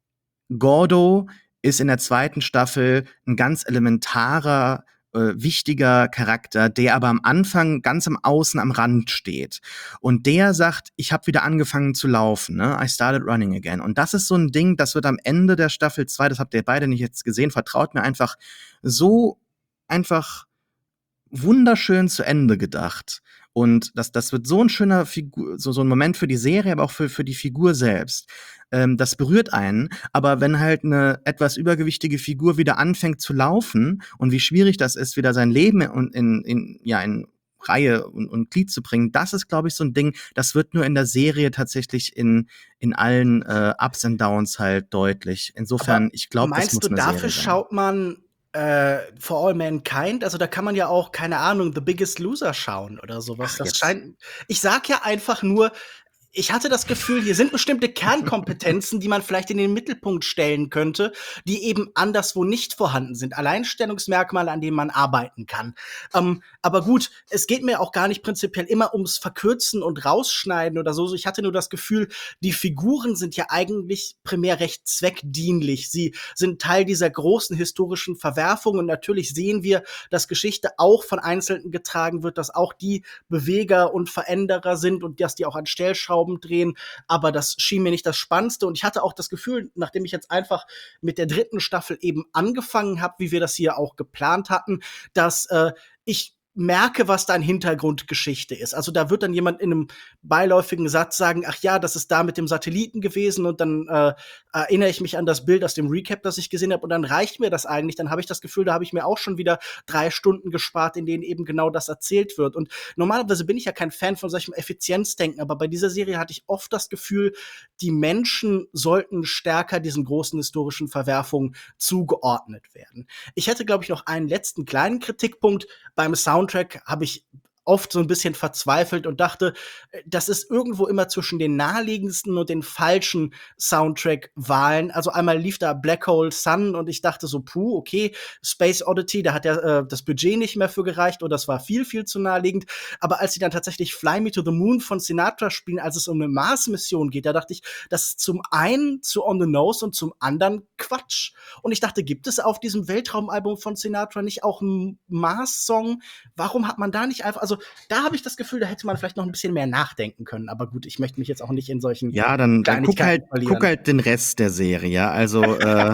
Gordo ist in der zweiten Staffel ein ganz elementarer, wichtiger Charakter, der aber am Anfang ganz am Außen am Rand steht. Und der sagt, ich habe wieder angefangen zu laufen, ne? I started running again. Und das ist so ein Ding, das wird am Ende der Staffel 2, das habt ihr beide nicht jetzt gesehen, vertraut mir so einfach wunderschön zu Ende gedacht. Und das wird so ein schöner so ein Moment für die Serie, aber auch für die Figur selbst. Das berührt einen, aber wenn halt eine etwas übergewichtige Figur wieder anfängt zu laufen und wie schwierig das ist, wieder sein Leben in Reihe und Glied zu bringen, das ist, glaube ich, so ein Ding, das wird nur in der Serie tatsächlich in allen Ups and Downs halt deutlich. Insofern, ich glaube, das muss Meinst du, eine dafür Serie sein. schaut man For All Mankind? Also da kann man ja auch, keine Ahnung, The Biggest Loser schauen oder sowas. Ach, Das jetzt. scheint. Ich sag ja einfach nur, ich hatte das Gefühl, hier sind bestimmte Kernkompetenzen, die man vielleicht in den Mittelpunkt stellen könnte, die eben anderswo nicht vorhanden sind. Alleinstellungsmerkmale, an denen man arbeiten kann. Aber gut, es geht mir auch gar nicht prinzipiell immer ums Verkürzen und Rausschneiden oder so. Ich hatte nur das Gefühl, die Figuren sind ja eigentlich primär recht zweckdienlich. Sie sind Teil dieser großen historischen Verwerfung und natürlich sehen wir, dass Geschichte auch von Einzelnen getragen wird, dass auch die Beweger und Veränderer sind und dass die auch an Stellschrauben drehen, aber das schien mir nicht das Spannendste und ich hatte auch das Gefühl, nachdem ich jetzt einfach mit der dritten Staffel eben angefangen habe, wie wir das hier auch geplant hatten, dass ich merke, was da in Hintergrundgeschichte ist. Also da wird dann jemand in einem beiläufigen Satz sagen, ach ja, das ist da mit dem Satelliten gewesen und dann erinnere ich mich an das Bild aus dem Recap, das ich gesehen habe und dann reicht mir das eigentlich. Dann habe ich das Gefühl, da habe ich mir auch schon wieder 3 Stunden gespart, in denen eben genau das erzählt wird. Und normalerweise bin ich ja kein Fan von solchem Effizienzdenken, aber bei dieser Serie hatte ich oft das Gefühl, die Menschen sollten stärker diesen großen historischen Verwerfungen zugeordnet werden. Ich hätte, glaube ich, noch einen letzten kleinen Kritikpunkt. Beim Soundtrack habe ich oft so ein bisschen verzweifelt und dachte, das ist irgendwo immer zwischen den naheliegendsten und den falschen Soundtrack-Wahlen. Also einmal lief da Black Hole Sun und ich dachte so, puh, okay, Space Oddity, da hat ja das Budget nicht mehr für gereicht oder das war viel, viel zu naheliegend. Aber als sie dann tatsächlich Fly Me to the Moon von Sinatra spielen, als es um eine Mars-Mission geht, da dachte ich, das ist zum einen zu on the nose und zum anderen Quatsch. Und ich dachte, gibt es auf diesem Weltraumalbum von Sinatra nicht auch einen Mars-Song? Warum hat man da nicht einfach, also da habe ich das Gefühl, da hätte man vielleicht noch ein bisschen mehr nachdenken können. Aber gut, ich möchte mich jetzt auch nicht in solchen Ja, dann Kleinigkeiten verlieren. guck halt den Rest der Serie, ja. Also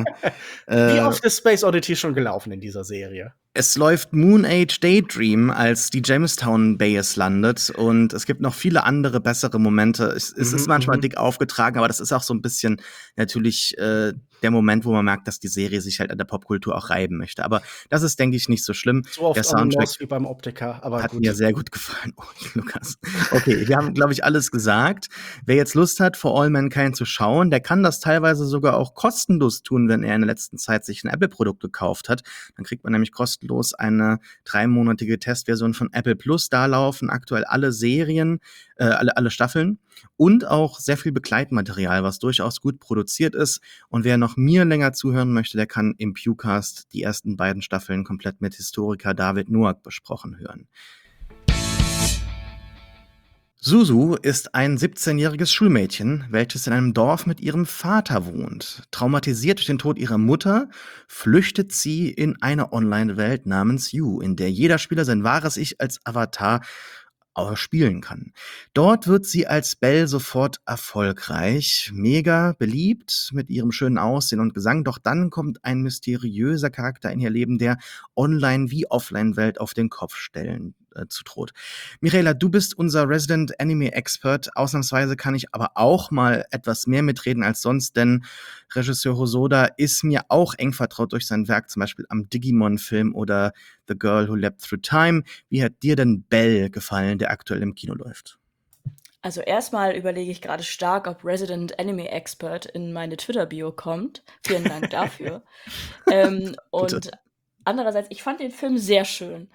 Wie oft ist Space Oddity schon gelaufen in dieser Serie? es läuft Moon Age Daydream, als die Jamestown Base landet und es gibt noch viele andere bessere Momente. Es ist manchmal dick aufgetragen, aber das ist auch so ein bisschen natürlich der Moment, wo man merkt, dass die Serie sich halt an der Popkultur auch reiben möchte. Aber das ist, denke ich, nicht so schlimm. So oft der Soundtrack wie beim Optiker, aber hat gut. mir sehr gut gefallen. Oh, Lukas. Okay, wir haben, glaube ich, alles gesagt. Wer jetzt Lust hat, For All Mankind zu schauen, der kann das teilweise sogar auch kostenlos tun, wenn er in der letzten Zeit sich ein Apple-Produkt gekauft hat. Dann kriegt man nämlich kostenlos eine 3-monatige Testversion von Apple Plus. Da laufen aktuell alle Serien, alle Staffeln und auch sehr viel Begleitmaterial, was durchaus gut produziert ist. Und wer noch mir länger zuhören möchte, der kann im Pewcast die ersten 2 Staffeln komplett mit Historiker David Nuak besprochen hören. Suzu ist ein 17-jähriges Schulmädchen, welches in einem Dorf mit ihrem Vater wohnt. Traumatisiert durch den Tod ihrer Mutter flüchtet sie in eine Online-Welt namens You, in der jeder Spieler sein wahres Ich als Avatar spielen kann. Dort wird sie als Belle sofort erfolgreich, mega beliebt mit ihrem schönen Aussehen und Gesang, doch dann kommt ein mysteriöser Charakter in ihr Leben, der Online- wie Offline-Welt auf den Kopf stellen zu droht. Michaela, du bist unser Resident Anime Expert. Ausnahmsweise kann ich aber auch mal etwas mehr mitreden als sonst, denn Regisseur Hosoda ist mir auch eng vertraut durch sein Werk, zum Beispiel am Digimon-Film oder The Girl Who Leapt Through Time. Wie hat dir denn Belle gefallen, der aktuell im Kino läuft? Also erstmal überlege ich gerade stark, ob Resident Anime Expert in meine Twitter-Bio kommt. Vielen Dank dafür. Bitte. Und andererseits, ich fand den Film sehr schön.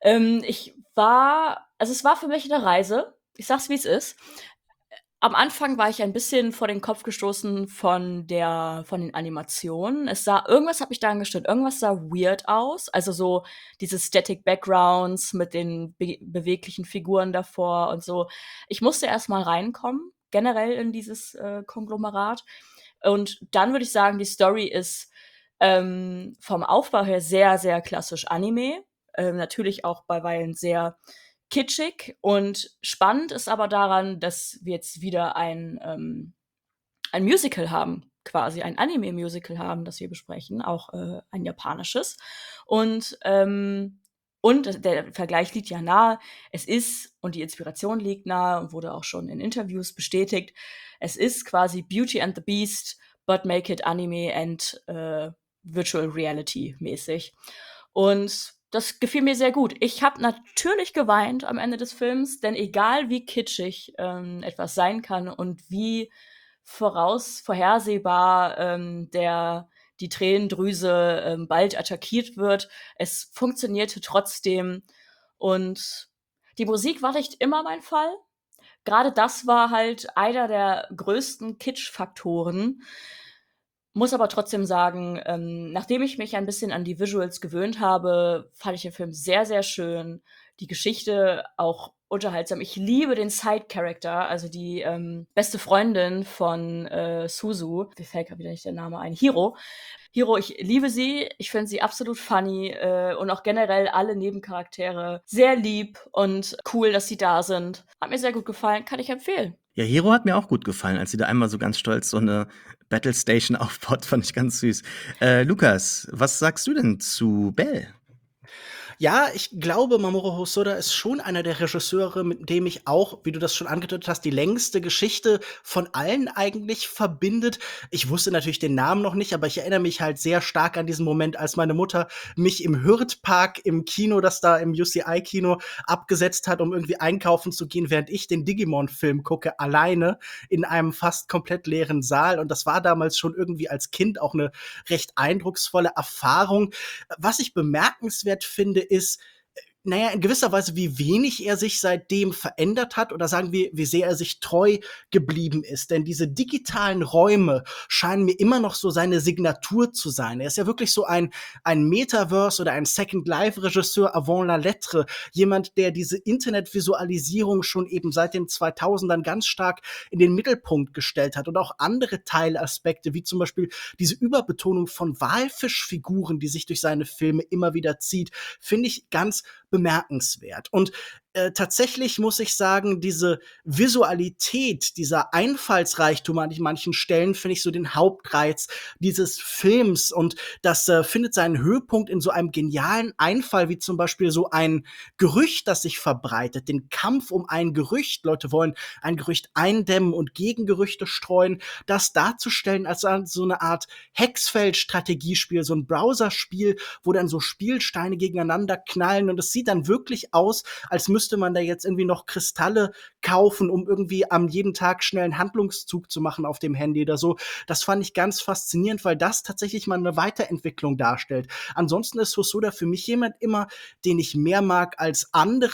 Es war für mich eine Reise. Ich sag's, wie es ist. Am Anfang war ich ein bisschen vor den Kopf gestoßen von den Animationen. Irgendwas hat mich daran gestört. Irgendwas sah weird aus. Also so diese Static Backgrounds mit den beweglichen Figuren davor und so. Ich musste erst mal reinkommen, generell in dieses Konglomerat. Und dann würde ich sagen, die Story ist vom Aufbau her sehr, sehr klassisch Anime. Natürlich auch bei Weilen sehr kitschig, und spannend ist aber daran, dass wir jetzt wieder ein Musical haben, quasi ein Anime-Musical haben, das wir besprechen, auch ein japanisches. Und, ähm, und der Vergleich liegt ja nahe. Und die Inspiration liegt nahe und wurde auch schon in Interviews bestätigt. Es ist quasi Beauty and the Beast, but make it Anime and Virtual Reality mäßig. Und das gefiel mir sehr gut. Ich habe natürlich geweint am Ende des Films, denn egal wie kitschig etwas sein kann und wie vorhersehbar die Tränendrüse bald attackiert wird, es funktionierte trotzdem. Und die Musik war nicht immer mein Fall. Gerade das war halt einer der größten Kitsch-Faktoren. Muss aber trotzdem sagen, nachdem ich mich ein bisschen an die Visuals gewöhnt habe, fand ich den Film sehr, sehr schön. Die Geschichte auch unterhaltsam. Ich liebe den Side-Character, also die beste Freundin von Suzu. Mir fällt gerade wieder nicht der Name ein. Hiro. Hiro, ich liebe sie. Ich finde sie absolut funny und auch generell alle Nebencharaktere sehr lieb und cool, dass sie da sind. Hat mir sehr gut gefallen, kann ich empfehlen. Ja, Hero hat mir auch gut gefallen, als sie da einmal so ganz stolz so eine Battle Station aufbaut, fand ich ganz süß. Lukas, was sagst du denn zu Belle? Ja, ich glaube, Mamoru Hosoda ist schon einer der Regisseure, mit dem ich auch, wie du das schon angedeutet hast, die längste Geschichte von allen eigentlich verbindet. Ich wusste natürlich den Namen noch nicht, aber ich erinnere mich halt sehr stark an diesen Moment, als meine Mutter mich im Hürth-Park im Kino, das da im UCI-Kino abgesetzt hat, um irgendwie einkaufen zu gehen, während ich den Digimon-Film gucke, alleine in einem fast komplett leeren Saal. Und das war damals schon irgendwie als Kind auch eine recht eindrucksvolle Erfahrung. Was ich bemerkenswert finde, ist, naja, in gewisser Weise, wie wenig er sich seitdem verändert hat oder sagen wir, wie sehr er sich treu geblieben ist. Denn diese digitalen Räume scheinen mir immer noch so seine Signatur zu sein. Er ist ja wirklich so ein Metaverse oder ein Second Life-Regisseur avant la lettre. Jemand, der diese Internetvisualisierung schon eben seit den 2000ern ganz stark in den Mittelpunkt gestellt hat und auch andere Teilaspekte, wie zum Beispiel diese Überbetonung von Walfischfiguren, die sich durch seine Filme immer wieder zieht, finde ich ganz bemerkenswert. Und tatsächlich muss ich sagen, diese Visualität, dieser Einfallsreichtum an manchen Stellen finde ich so den Hauptreiz dieses Films. Und das findet seinen Höhepunkt in so einem genialen Einfall, wie zum Beispiel so ein Gerücht, das sich verbreitet, den Kampf um ein Gerücht. Leute wollen ein Gerücht eindämmen und Gegengerüchte streuen. Das darzustellen als so eine Art Hexfeld-Strategiespiel, so ein Browserspiel, wo dann so Spielsteine gegeneinander knallen. Und es sieht dann wirklich aus, als müsste man da jetzt irgendwie noch Kristalle kaufen, um irgendwie am jeden Tag schnell einen Handlungszug zu machen auf dem Handy oder so. Das fand ich ganz faszinierend, weil das tatsächlich mal eine Weiterentwicklung darstellt. Ansonsten ist Hosoda für mich jemand immer, den ich mehr mag als andere.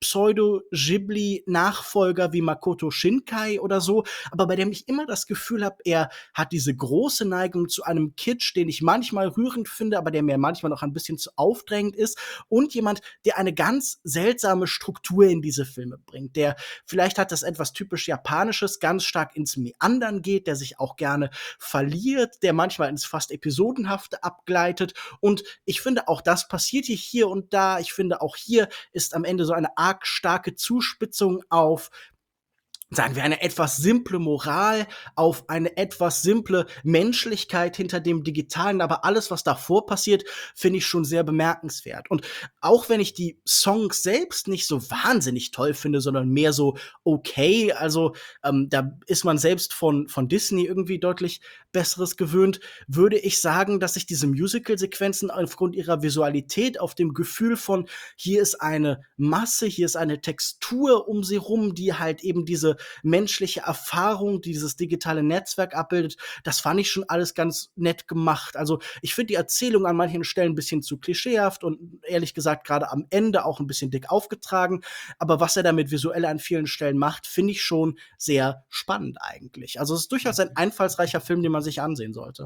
Pseudo-Ghibli-Nachfolger wie Makoto Shinkai oder so, aber bei dem ich immer das Gefühl habe, er hat diese große Neigung zu einem Kitsch, den ich manchmal rührend finde, aber der mir manchmal noch ein bisschen zu aufdrängend ist, und jemand, der eine ganz seltsame Struktur in diese Filme bringt, der vielleicht hat das etwas typisch Japanisches, ganz stark ins Meandern geht, der sich auch gerne verliert, der manchmal ins fast Episodenhafte abgleitet. Und ich finde, auch das passiert hier und da. Ich finde, auch hier ist am Ende so eine arg starke Zuspitzung auf, sagen wir, eine etwas simple Moral, auf eine etwas simple Menschlichkeit hinter dem Digitalen. Aber alles, was davor passiert, finde ich schon sehr bemerkenswert. Und auch wenn ich die Songs selbst nicht so wahnsinnig toll finde, sondern mehr so okay, also da ist man selbst von Disney irgendwie deutlich Besseres gewöhnt, würde ich sagen, dass sich diese Musical-Sequenzen aufgrund ihrer Visualität auf dem Gefühl von, hier ist eine Masse, hier ist eine Textur um sie rum, die halt eben diese menschliche Erfahrung, dieses digitale Netzwerk abbildet, das fand ich schon alles ganz nett gemacht. Also ich finde die Erzählung an manchen Stellen ein bisschen zu klischeehaft und ehrlich gesagt gerade am Ende auch ein bisschen dick aufgetragen. Aber was er damit visuell an vielen Stellen macht, finde ich schon sehr spannend eigentlich. Also es ist durchaus ein einfallsreicher Film, den man sich ansehen sollte.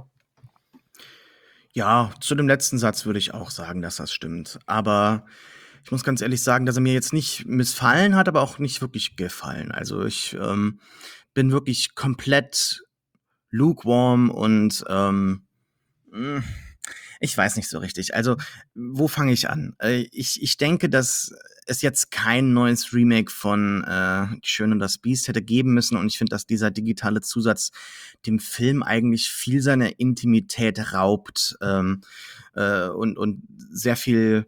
Ja, zu dem letzten Satz würde ich auch sagen, dass das stimmt. Aber ich muss ganz ehrlich sagen, dass er mir jetzt nicht missfallen hat, aber auch nicht wirklich gefallen. Also ich bin wirklich komplett lukewarm und ich weiß nicht so richtig. Also, wo fange ich an? Ich denke, dass es jetzt kein neues Remake von Die Schöne und das Biest hätte geben müssen. Und ich finde, dass dieser digitale Zusatz dem Film eigentlich viel seiner Intimität raubt und sehr viel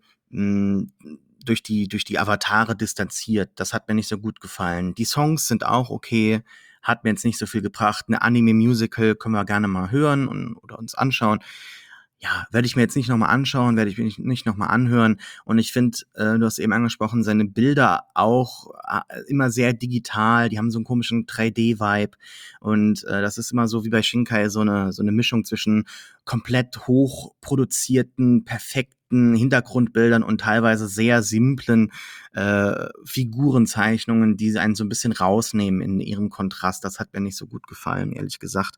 durch die Avatare distanziert. Das hat mir nicht so gut gefallen. Die Songs sind auch okay, hat mir jetzt nicht so viel gebracht. Eine Anime-Musical können wir gerne mal hören oder uns anschauen. Ja, werde ich mir jetzt nicht nochmal anschauen, werde ich mir nicht nochmal anhören. Und ich finde, du hast eben angesprochen, seine Bilder auch immer sehr digital, die haben so einen komischen 3D-Vibe. Und das ist immer so wie bei Shinkai so eine Mischung zwischen komplett hochproduzierten, perfekten Hintergrundbildern und teilweise sehr simplen Figurenzeichnungen, die einen so ein bisschen rausnehmen in ihrem Kontrast. Das hat mir nicht so gut gefallen, ehrlich gesagt.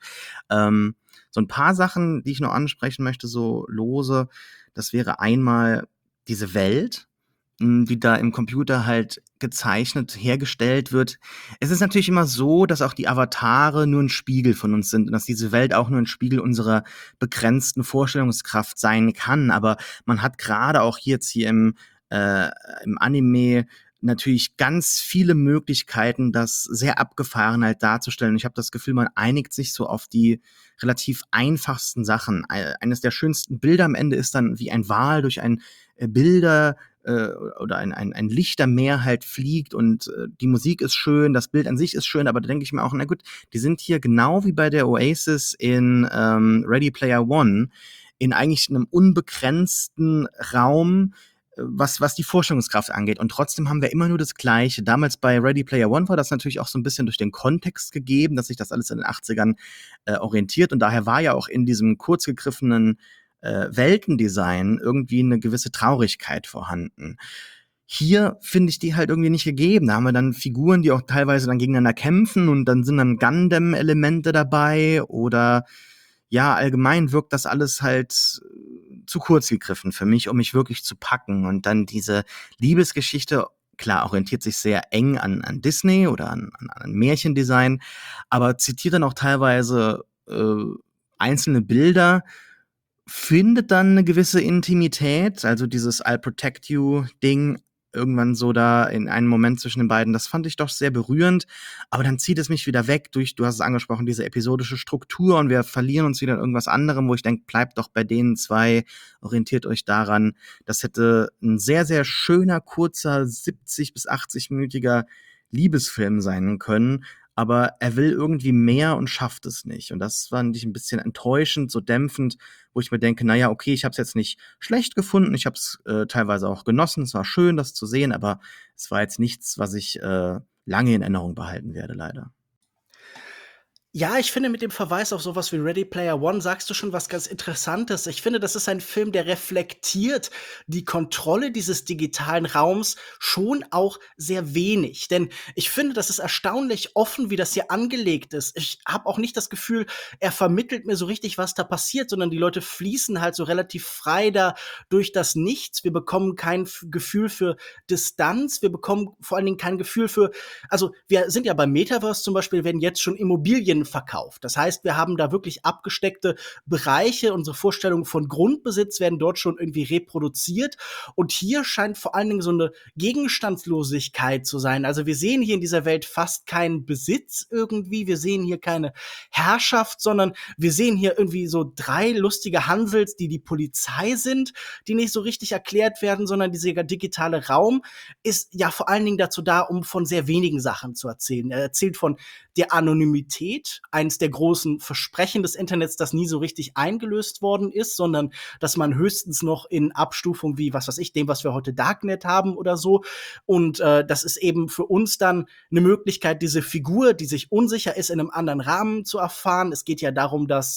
So ein paar Sachen, die ich noch ansprechen möchte, so lose, das wäre einmal diese Welt, die da im Computer halt gezeichnet hergestellt wird. Es ist natürlich immer so, dass auch die Avatare nur ein Spiegel von uns sind und dass diese Welt auch nur ein Spiegel unserer begrenzten Vorstellungskraft sein kann. Aber man hat gerade auch jetzt hier im Anime natürlich ganz viele Möglichkeiten, das sehr abgefahren halt darzustellen. Ich habe das Gefühl, man einigt sich so auf die relativ einfachsten Sachen. Eines der schönsten Bilder am Ende ist dann, wie ein Wal durch ein Bilder oder ein Lichtermeer halt fliegt und die Musik ist schön, das Bild an sich ist schön, aber da denke ich mir auch, na gut, die sind hier genau wie bei der Oasis in Ready Player One in eigentlich einem unbegrenzten Raum, was die Vorstellungskraft angeht. Und trotzdem haben wir immer nur das Gleiche. Damals bei Ready Player One war das natürlich auch so ein bisschen durch den Kontext gegeben, dass sich das alles in den 80ern orientiert. Und daher war ja auch in diesem kurzgegriffenen Weltendesign irgendwie eine gewisse Traurigkeit vorhanden. Hier finde ich die halt irgendwie nicht gegeben. Da haben wir dann Figuren, die auch teilweise dann gegeneinander kämpfen und dann sind dann Gundam-Elemente dabei oder ja, allgemein wirkt das alles halt zu kurz gegriffen für mich, um mich wirklich zu packen. Und dann diese Liebesgeschichte, klar, orientiert sich sehr eng an Disney oder an Märchendesign, aber zitiert dann auch teilweise einzelne Bilder, findet dann eine gewisse Intimität, also dieses I'll protect you Ding irgendwann so da in einem Moment zwischen den beiden, das fand ich doch sehr berührend, aber dann zieht es mich wieder weg durch, du hast es angesprochen, diese episodische Struktur und wir verlieren uns wieder in irgendwas anderem, wo ich denke, bleibt doch bei denen zwei, orientiert euch daran. Das hätte ein sehr, sehr schöner, kurzer, 70 bis 80-minütiger Liebesfilm sein können, aber er will irgendwie mehr und schafft es nicht. Und das fand ich ein bisschen enttäuschend, so dämpfend, wo ich mir denke, na ja, okay, ich habe es jetzt nicht schlecht gefunden, ich habe es teilweise auch genossen, es war schön, das zu sehen, aber es war jetzt nichts, was ich lange in Erinnerung behalten werde, leider. Ja, ich finde, mit dem Verweis auf sowas wie Ready Player One sagst du schon was ganz Interessantes. Ich finde, das ist ein Film, der reflektiert die Kontrolle dieses digitalen Raums schon auch sehr wenig. Denn ich finde, das ist erstaunlich offen, wie das hier angelegt ist. Ich habe auch nicht das Gefühl, er vermittelt mir so richtig, was da passiert, sondern die Leute fließen halt so relativ frei da durch das Nichts. Wir bekommen kein Gefühl für Distanz. Wir bekommen vor allen Dingen kein Gefühl für, also wir sind ja beim Metaverse zum Beispiel, werden jetzt schon Immobilien verkauft. Das heißt, wir haben da wirklich abgesteckte Bereiche. Unsere Vorstellungen von Grundbesitz werden dort schon irgendwie reproduziert. Und hier scheint vor allen Dingen so eine Gegenstandslosigkeit zu sein. Also wir sehen hier in dieser Welt fast keinen Besitz irgendwie. Wir sehen hier keine Herrschaft, sondern wir sehen hier irgendwie so 3 lustige Hansels, die Polizei sind, die nicht so richtig erklärt werden, sondern dieser digitale Raum ist ja vor allen Dingen dazu da, um von sehr wenigen Sachen zu erzählen. Er erzählt von der Anonymität, eins der großen Versprechen des Internets, das nie so richtig eingelöst worden ist, sondern dass man höchstens noch in Abstufung wie, was weiß ich, dem, was wir heute Darknet haben oder so. Und das ist eben für uns dann eine Möglichkeit, diese Figur, die sich unsicher ist, in einem anderen Rahmen zu erfahren. Es geht ja darum, dass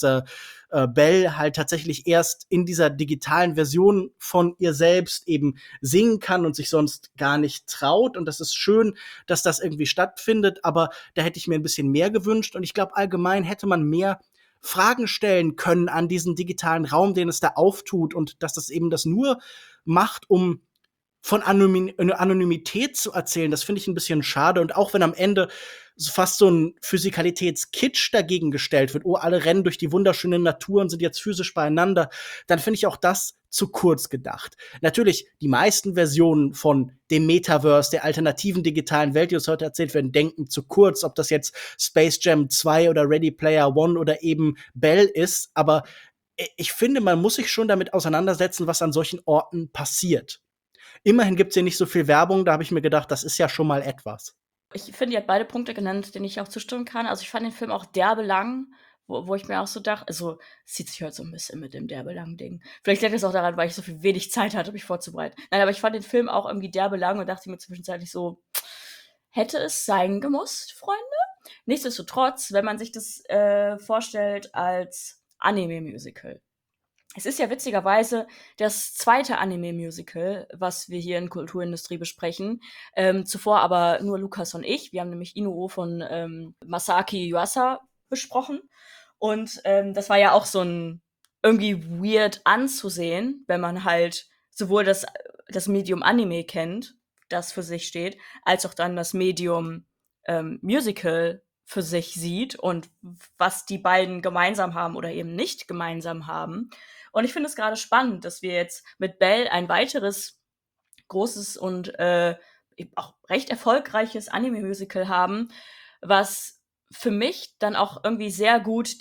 Belle halt tatsächlich erst in dieser digitalen Version von ihr selbst eben singen kann und sich sonst gar nicht traut. Und das ist schön, dass das irgendwie stattfindet, aber da hätte ich mir ein bisschen mehr gewünscht. Und ich glaube, allgemein hätte man mehr Fragen stellen können an diesen digitalen Raum, den es da auftut, und dass das eben das nur macht, um von Anonymität zu erzählen, das finde ich ein bisschen schade. Und auch wenn am Ende fast so ein Physikalitätskitsch dagegen gestellt wird, oh, alle rennen durch die wunderschöne Natur und sind jetzt physisch beieinander, dann finde ich auch das zu kurz gedacht. Natürlich, die meisten Versionen von dem Metaverse, der alternativen digitalen Welt, die uns heute erzählt werden, denken zu kurz, ob das jetzt Space Jam 2 oder Ready Player One oder eben Belle ist. Aber ich finde, man muss sich schon damit auseinandersetzen, was an solchen Orten passiert. Immerhin gibt's hier nicht so viel Werbung, da habe ich mir gedacht, das ist ja schon mal etwas. Ich finde, ihr habt beide Punkte genannt, denen ich auch zustimmen kann. Also, ich fand den Film auch derbe lang, wo ich mir auch so dachte, also, es zieht sich heute so ein bisschen mit dem derbe lang Ding. Vielleicht liegt es auch daran, weil ich so viel wenig Zeit hatte, mich vorzubereiten. Nein, aber ich fand den Film auch irgendwie derbe lang und dachte mir zwischenzeitlich so: „Hätte es sein gemusst, Freunde?“ Nichtsdestotrotz, wenn man sich das, vorstellt als Anime-Musical. Es ist ja witzigerweise das zweite Anime-Musical, was wir hier in Kulturindustrie besprechen. Zuvor aber nur Lukas und ich. Wir haben nämlich Inu-Oh von Masaaki Yuasa besprochen. Und das war ja auch so ein irgendwie weird anzusehen, wenn man halt sowohl das Medium Anime kennt, das für sich steht, als auch dann das Medium Musical für sich sieht und was die beiden gemeinsam haben oder eben nicht gemeinsam haben. Und ich finde es gerade spannend, dass wir jetzt mit Belle ein weiteres großes und eben auch recht erfolgreiches Anime-Musical haben, was für mich dann auch irgendwie sehr gut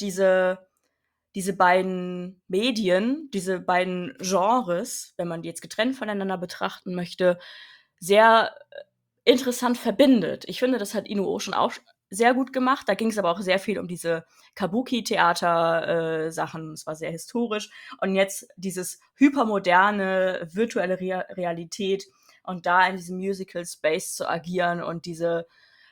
diese beiden Medien, diese beiden Genres, wenn man die jetzt getrennt voneinander betrachten möchte, sehr interessant verbindet. Ich finde, das hat Inu-Oh schon auch sehr gut gemacht. Da ging es aber auch sehr viel um diese Kabuki-Theater-Sachen. Es war sehr historisch. Und jetzt dieses hypermoderne, virtuelle Realität und da in diesem Musical-Space zu agieren und diese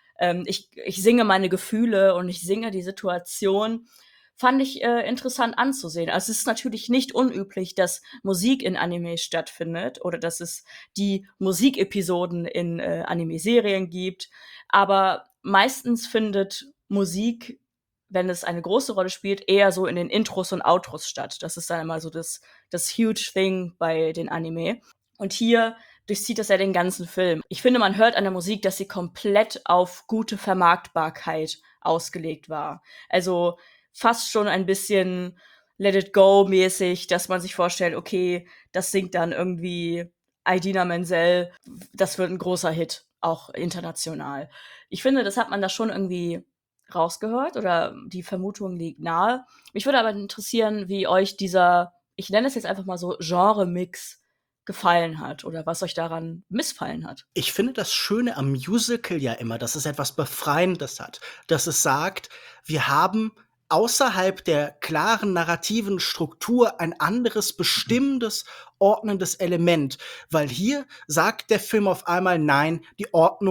ich singe meine Gefühle und ich singe die Situation, fand ich interessant anzusehen. Also es ist natürlich nicht unüblich, dass Musik in Anime stattfindet oder dass es die Musikepisoden in Anime-Serien gibt. Aber meistens findet Musik, wenn es eine große Rolle spielt, eher so in den Intros und Outros statt. Das ist dann immer so das huge Thing bei den Anime. Und hier durchzieht das ja den ganzen Film. Ich finde, man hört an der Musik, dass sie komplett auf gute Vermarktbarkeit ausgelegt war. Also fast schon ein bisschen Let It Go mäßig, dass man sich vorstellt, okay, das singt dann irgendwie Idina Menzel, das wird ein großer Hit, auch international. Ich finde, das hat man da schon irgendwie rausgehört oder die Vermutung liegt nahe. Mich würde aber interessieren, wie euch dieser, ich nenne es jetzt einfach mal so, Genre-Mix gefallen hat oder was euch daran missfallen hat. Ich finde das Schöne am Musical ja immer, dass es etwas Befreiendes hat. Dass es sagt, wir haben außerhalb der klaren narrativen Struktur ein anderes bestimmendes, ordnendes Element. Weil hier sagt der Film auf einmal, nein, die Ordnung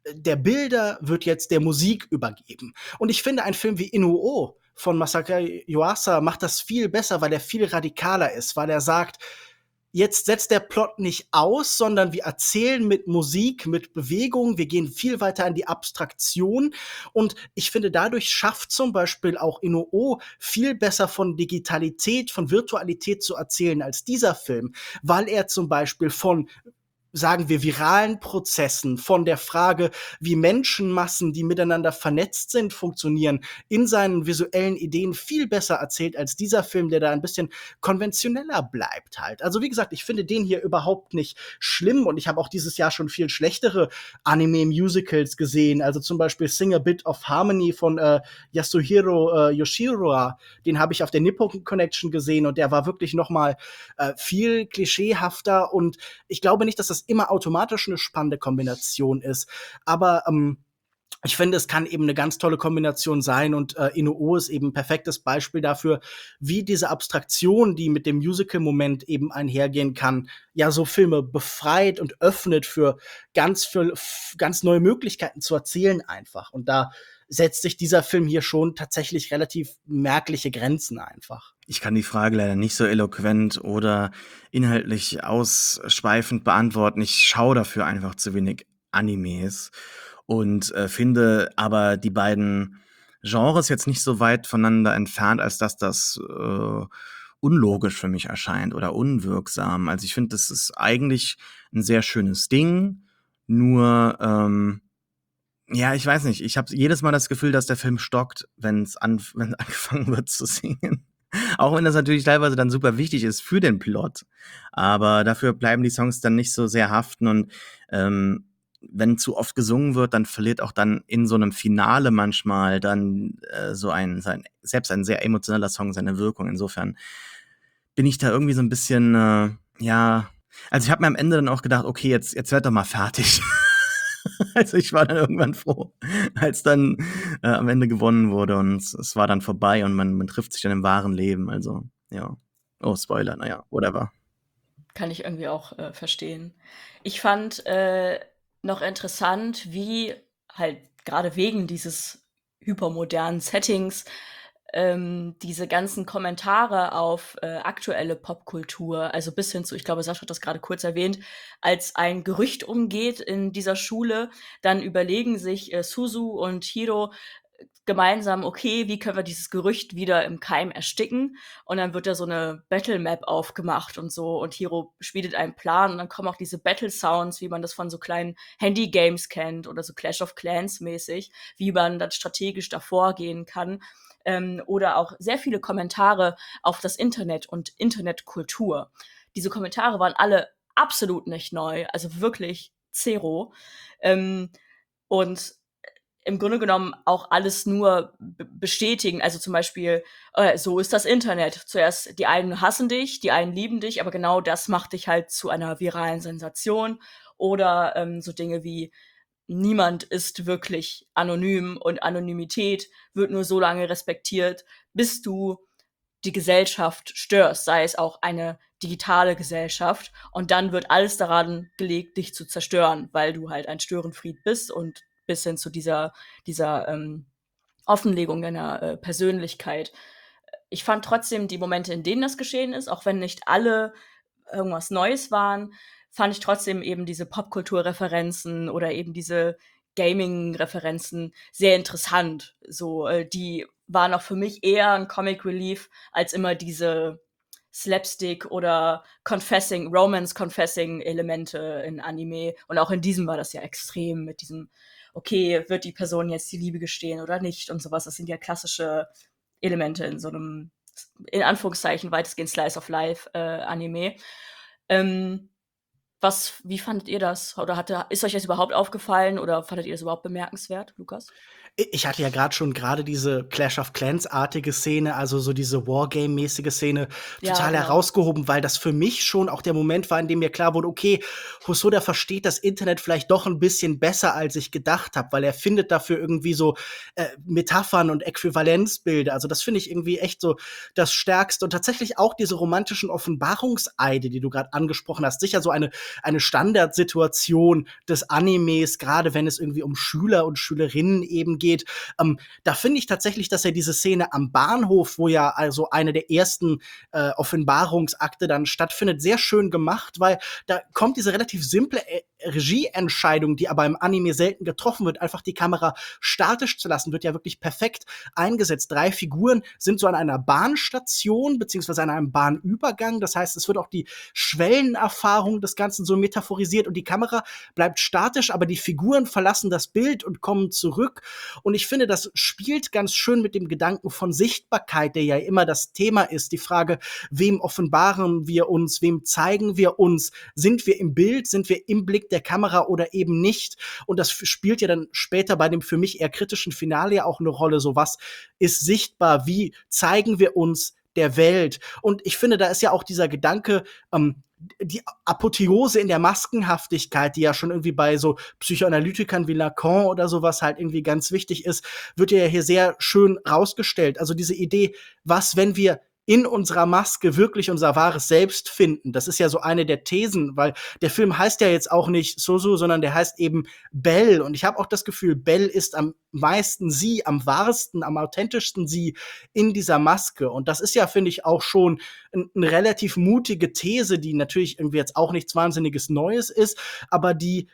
der Bilder wird jetzt der Musik übergeben. Und ich finde, ein Film wie Inu-Oh von Masaki Yuasa macht das viel besser, weil er viel radikaler ist, weil er sagt, jetzt setzt der Plot nicht aus, sondern wir erzählen mit Musik, mit Bewegung, wir gehen viel weiter in die Abstraktion. Und ich finde, dadurch schafft zum Beispiel auch Inu-Oh viel besser von Digitalität, von Virtualität zu erzählen als dieser Film, weil er zum Beispiel von, sagen wir, viralen Prozessen, von der Frage, wie Menschenmassen, die miteinander vernetzt sind, funktionieren, in seinen visuellen Ideen viel besser erzählt als dieser Film, der da ein bisschen konventioneller bleibt halt. Also wie gesagt, ich finde den hier überhaupt nicht schlimm und ich habe auch dieses Jahr schon viel schlechtere Anime-Musicals gesehen, also zum Beispiel Sing a Bit of Harmony von Yasuhiro Yoshiro, den habe ich auf der Nippon Connection gesehen und der war wirklich noch mal viel klischeehafter und ich glaube nicht, dass das immer automatisch eine spannende Kombination ist, aber ich finde, es kann eben eine ganz tolle Kombination sein und Inu-Oh ist eben ein perfektes Beispiel dafür, wie diese Abstraktion, die mit dem Musical-Moment eben einhergehen kann, ja so Filme befreit und öffnet für ganz neue Möglichkeiten zu erzählen einfach. Und da setzt sich dieser Film hier schon tatsächlich relativ merkliche Grenzen einfach. Ich kann die Frage leider nicht so eloquent oder inhaltlich ausschweifend beantworten. Ich schaue dafür einfach zu wenig Animes und finde aber die beiden Genres jetzt nicht so weit voneinander entfernt, als dass das unlogisch für mich erscheint oder unwirksam. Also ich finde, das ist eigentlich ein sehr schönes Ding, nur ja, ich weiß nicht. Ich habe jedes Mal das Gefühl, dass der Film stockt, wenn angefangen wird zu singen. Auch wenn das natürlich teilweise dann super wichtig ist für den Plot. Aber dafür bleiben die Songs dann nicht so sehr haften und wenn zu oft gesungen wird, dann verliert auch dann in so einem Finale manchmal dann selbst ein sehr emotionaler Song seine Wirkung. Insofern bin ich da irgendwie so ein bisschen, ja, also ich habe mir am Ende dann auch gedacht, okay, jetzt werd doch mal fertig. Also ich war dann irgendwann froh, als dann am Ende gewonnen wurde und es war dann vorbei und man trifft sich dann im wahren Leben. Also, ja. Oh, Spoiler, naja, whatever. Kann ich irgendwie auch verstehen. Ich fand noch interessant, wie halt gerade wegen dieses hypermodernen Settings diese ganzen Kommentare auf aktuelle Popkultur, also bis hin zu, ich glaube, Sascha hat das gerade kurz erwähnt, als ein Gerücht umgeht in dieser Schule, dann überlegen sich Suzu und Hiro gemeinsam, okay, wie können wir dieses Gerücht wieder im Keim ersticken? Und dann wird da so eine Battle Map aufgemacht und so und Hiro schmiedet einen Plan und dann kommen auch diese Battle Sounds, wie man das von so kleinen Handy Games kennt oder so Clash of Clans mäßig, wie man dann strategisch davor gehen kann. Oder auch sehr viele Kommentare auf das Internet und Internetkultur. Diese Kommentare waren alle absolut nicht neu, also wirklich zero. Und im Grunde genommen auch alles nur bestätigen. Also zum Beispiel, so ist das Internet. Zuerst die einen hassen dich, die einen lieben dich, aber genau das macht dich halt zu einer viralen Sensation. Oder so Dinge wie, niemand ist wirklich anonym und Anonymität wird nur so lange respektiert, bis du die Gesellschaft störst, sei es auch eine digitale Gesellschaft. Und dann wird alles daran gelegt, dich zu zerstören, weil du halt ein Störenfried bist und bis hin zu dieser Offenlegung deiner Persönlichkeit. Ich fand trotzdem die Momente, in denen das geschehen ist, auch wenn nicht alle irgendwas Neues waren, fand ich trotzdem eben diese Popkulturreferenzen oder eben diese Gaming-Referenzen sehr interessant. So, die waren auch für mich eher ein Comic Relief als immer diese Slapstick oder Romance-Confessing-Elemente in Anime. Und auch in diesem war das ja extrem mit diesem, okay, wird die Person jetzt die Liebe gestehen oder nicht und sowas. Das sind ja klassische Elemente in so einem, in Anführungszeichen, weitestgehend Slice of Life Anime. Wie fandet ihr das? Oder ist euch das überhaupt aufgefallen oder fandet ihr das überhaupt bemerkenswert, Lukas? Ich hatte ja gerade diese Clash of Clans-artige Szene, also so diese Wargame-mäßige Szene, Ja, total genau. herausgehoben, weil das für mich schon auch der Moment war, in dem mir klar wurde, okay, Hosoda versteht das Internet vielleicht doch ein bisschen besser, als ich gedacht habe, weil er findet dafür irgendwie so Metaphern und Äquivalenzbilder. Also das finde ich irgendwie echt so das Stärkste. Und tatsächlich auch diese romantischen Offenbarungseide, die du gerade angesprochen hast. Sicher so eine Standardsituation des Animes, gerade wenn es irgendwie um Schüler und Schülerinnen eben geht. Da finde ich tatsächlich, dass er diese Szene am Bahnhof, wo ja also eine der ersten Offenbarungsakte dann stattfindet, sehr schön gemacht, weil da kommt diese relativ simple Regieentscheidung, die aber im Anime selten getroffen wird, einfach die Kamera statisch zu lassen, wird ja wirklich perfekt eingesetzt. 3 Figuren sind so an einer Bahnstation beziehungsweise an einem Bahnübergang. Das heißt, es wird auch die Schwellenerfahrung des Ganzen so metaphorisiert und die Kamera bleibt statisch, aber die Figuren verlassen das Bild und kommen zurück. Und ich finde, das spielt ganz schön mit dem Gedanken von Sichtbarkeit, der ja immer das Thema ist. Die Frage, wem offenbaren wir uns, wem zeigen wir uns? Sind wir im Bild, sind wir im Blick der Kamera oder eben nicht? Und das spielt ja dann später bei dem für mich eher kritischen Finale ja auch eine Rolle. So, was ist sichtbar? Wie zeigen wir uns der Welt? Und ich finde, da ist ja auch dieser Gedanke, die Apotheose in der Maskenhaftigkeit, die ja schon irgendwie bei so Psychoanalytikern wie Lacan oder sowas halt irgendwie ganz wichtig ist, wird ja hier sehr schön rausgestellt. Also diese Idee, was, wenn wir in unserer Maske wirklich unser wahres Selbst finden. Das ist ja so eine der Thesen, weil der Film heißt ja jetzt auch nicht Sosu, sondern der heißt eben Belle. Und ich habe auch das Gefühl, Belle ist am meisten sie, am wahrsten, am authentischsten sie in dieser Maske. Und das ist ja, finde ich, auch schon eine relativ mutige These, die natürlich irgendwie jetzt auch nichts Wahnsinniges Neues ist, aber die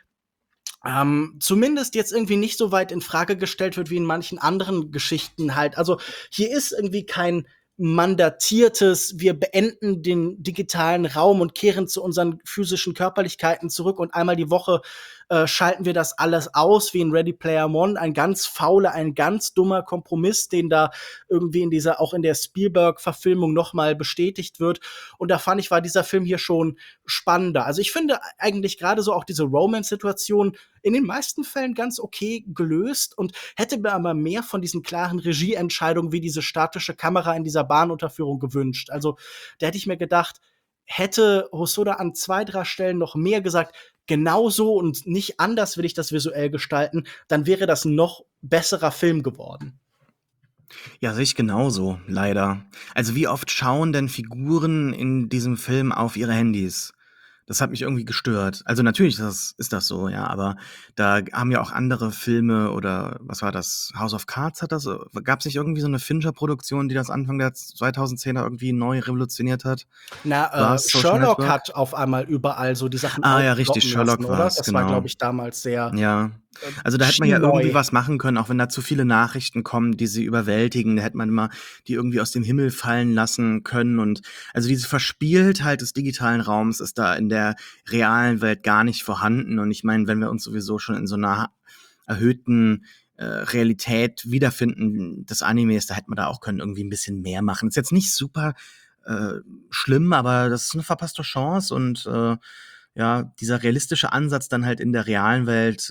zumindest jetzt irgendwie nicht so weit in Frage gestellt wird wie in manchen anderen Geschichten halt. Also hier ist irgendwie kein mandatiertes, wir beenden den digitalen Raum und kehren zu unseren physischen Körperlichkeiten zurück und einmal die Woche schalten wir das alles aus wie in Ready Player One. Ein ganz fauler, ein ganz dummer Kompromiss, den da irgendwie auch in der Spielberg-Verfilmung noch mal bestätigt wird. Und da fand ich, war dieser Film hier schon spannender. Also ich finde eigentlich gerade so auch diese Romance-Situation in den meisten Fällen ganz okay gelöst und hätte mir aber mehr von diesen klaren Regieentscheidungen wie diese statische Kamera in dieser Bahnunterführung gewünscht. Also da hätte ich mir gedacht, hätte Hosoda an 2, 3 Stellen noch mehr gesagt, genau so und nicht anders will ich das visuell gestalten, dann wäre das ein noch besserer Film geworden. Ja, sehe ich genauso, leider. Also wie oft schauen denn Figuren in diesem Film auf ihre Handys? Das hat mich irgendwie gestört. Also natürlich ist das so, ja, aber da haben ja auch andere Filme oder was war das? House of Cards hat das? Gab es nicht irgendwie so eine Fincher-Produktion, die das Anfang der 2010er irgendwie neu revolutioniert hat? War Na, es Social Sherlock Network? hat auf einmal überall so die Sachen Ah ja, richtig, aufploppen lassen, Sherlock oder? war's, Das war, genau. glaube ich, damals sehr Ja. Also, da hätte man ja schien irgendwie neu. was machen können, auch wenn da zu viele Nachrichten kommen, die sie überwältigen. Da hätte man mal die irgendwie aus dem Himmel fallen lassen können. Und also diese Verspieltheit des digitalen Raums ist da in der realen Welt gar nicht vorhanden. Und ich meine, wenn wir uns sowieso schon in so einer erhöhten Realität wiederfinden des Animes, da hätte man da auch können irgendwie ein bisschen mehr machen. Ist jetzt nicht super schlimm, aber das ist eine verpasste Chance und ja, dieser realistische Ansatz dann halt in der realen Welt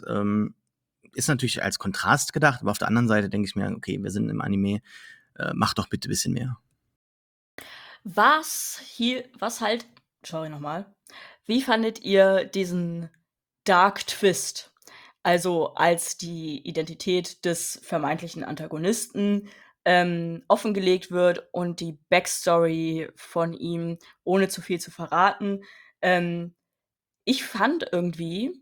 ist natürlich als Kontrast gedacht, aber auf der anderen Seite denke ich mir, okay, wir sind im Anime, mach doch bitte ein bisschen mehr. Was halt sorry nochmal. Wie fandet ihr diesen Dark Twist? Also, als die Identität des vermeintlichen Antagonisten, offengelegt wird und die Backstory von ihm, ohne zu viel zu verraten. Ähm, Ich fand irgendwie,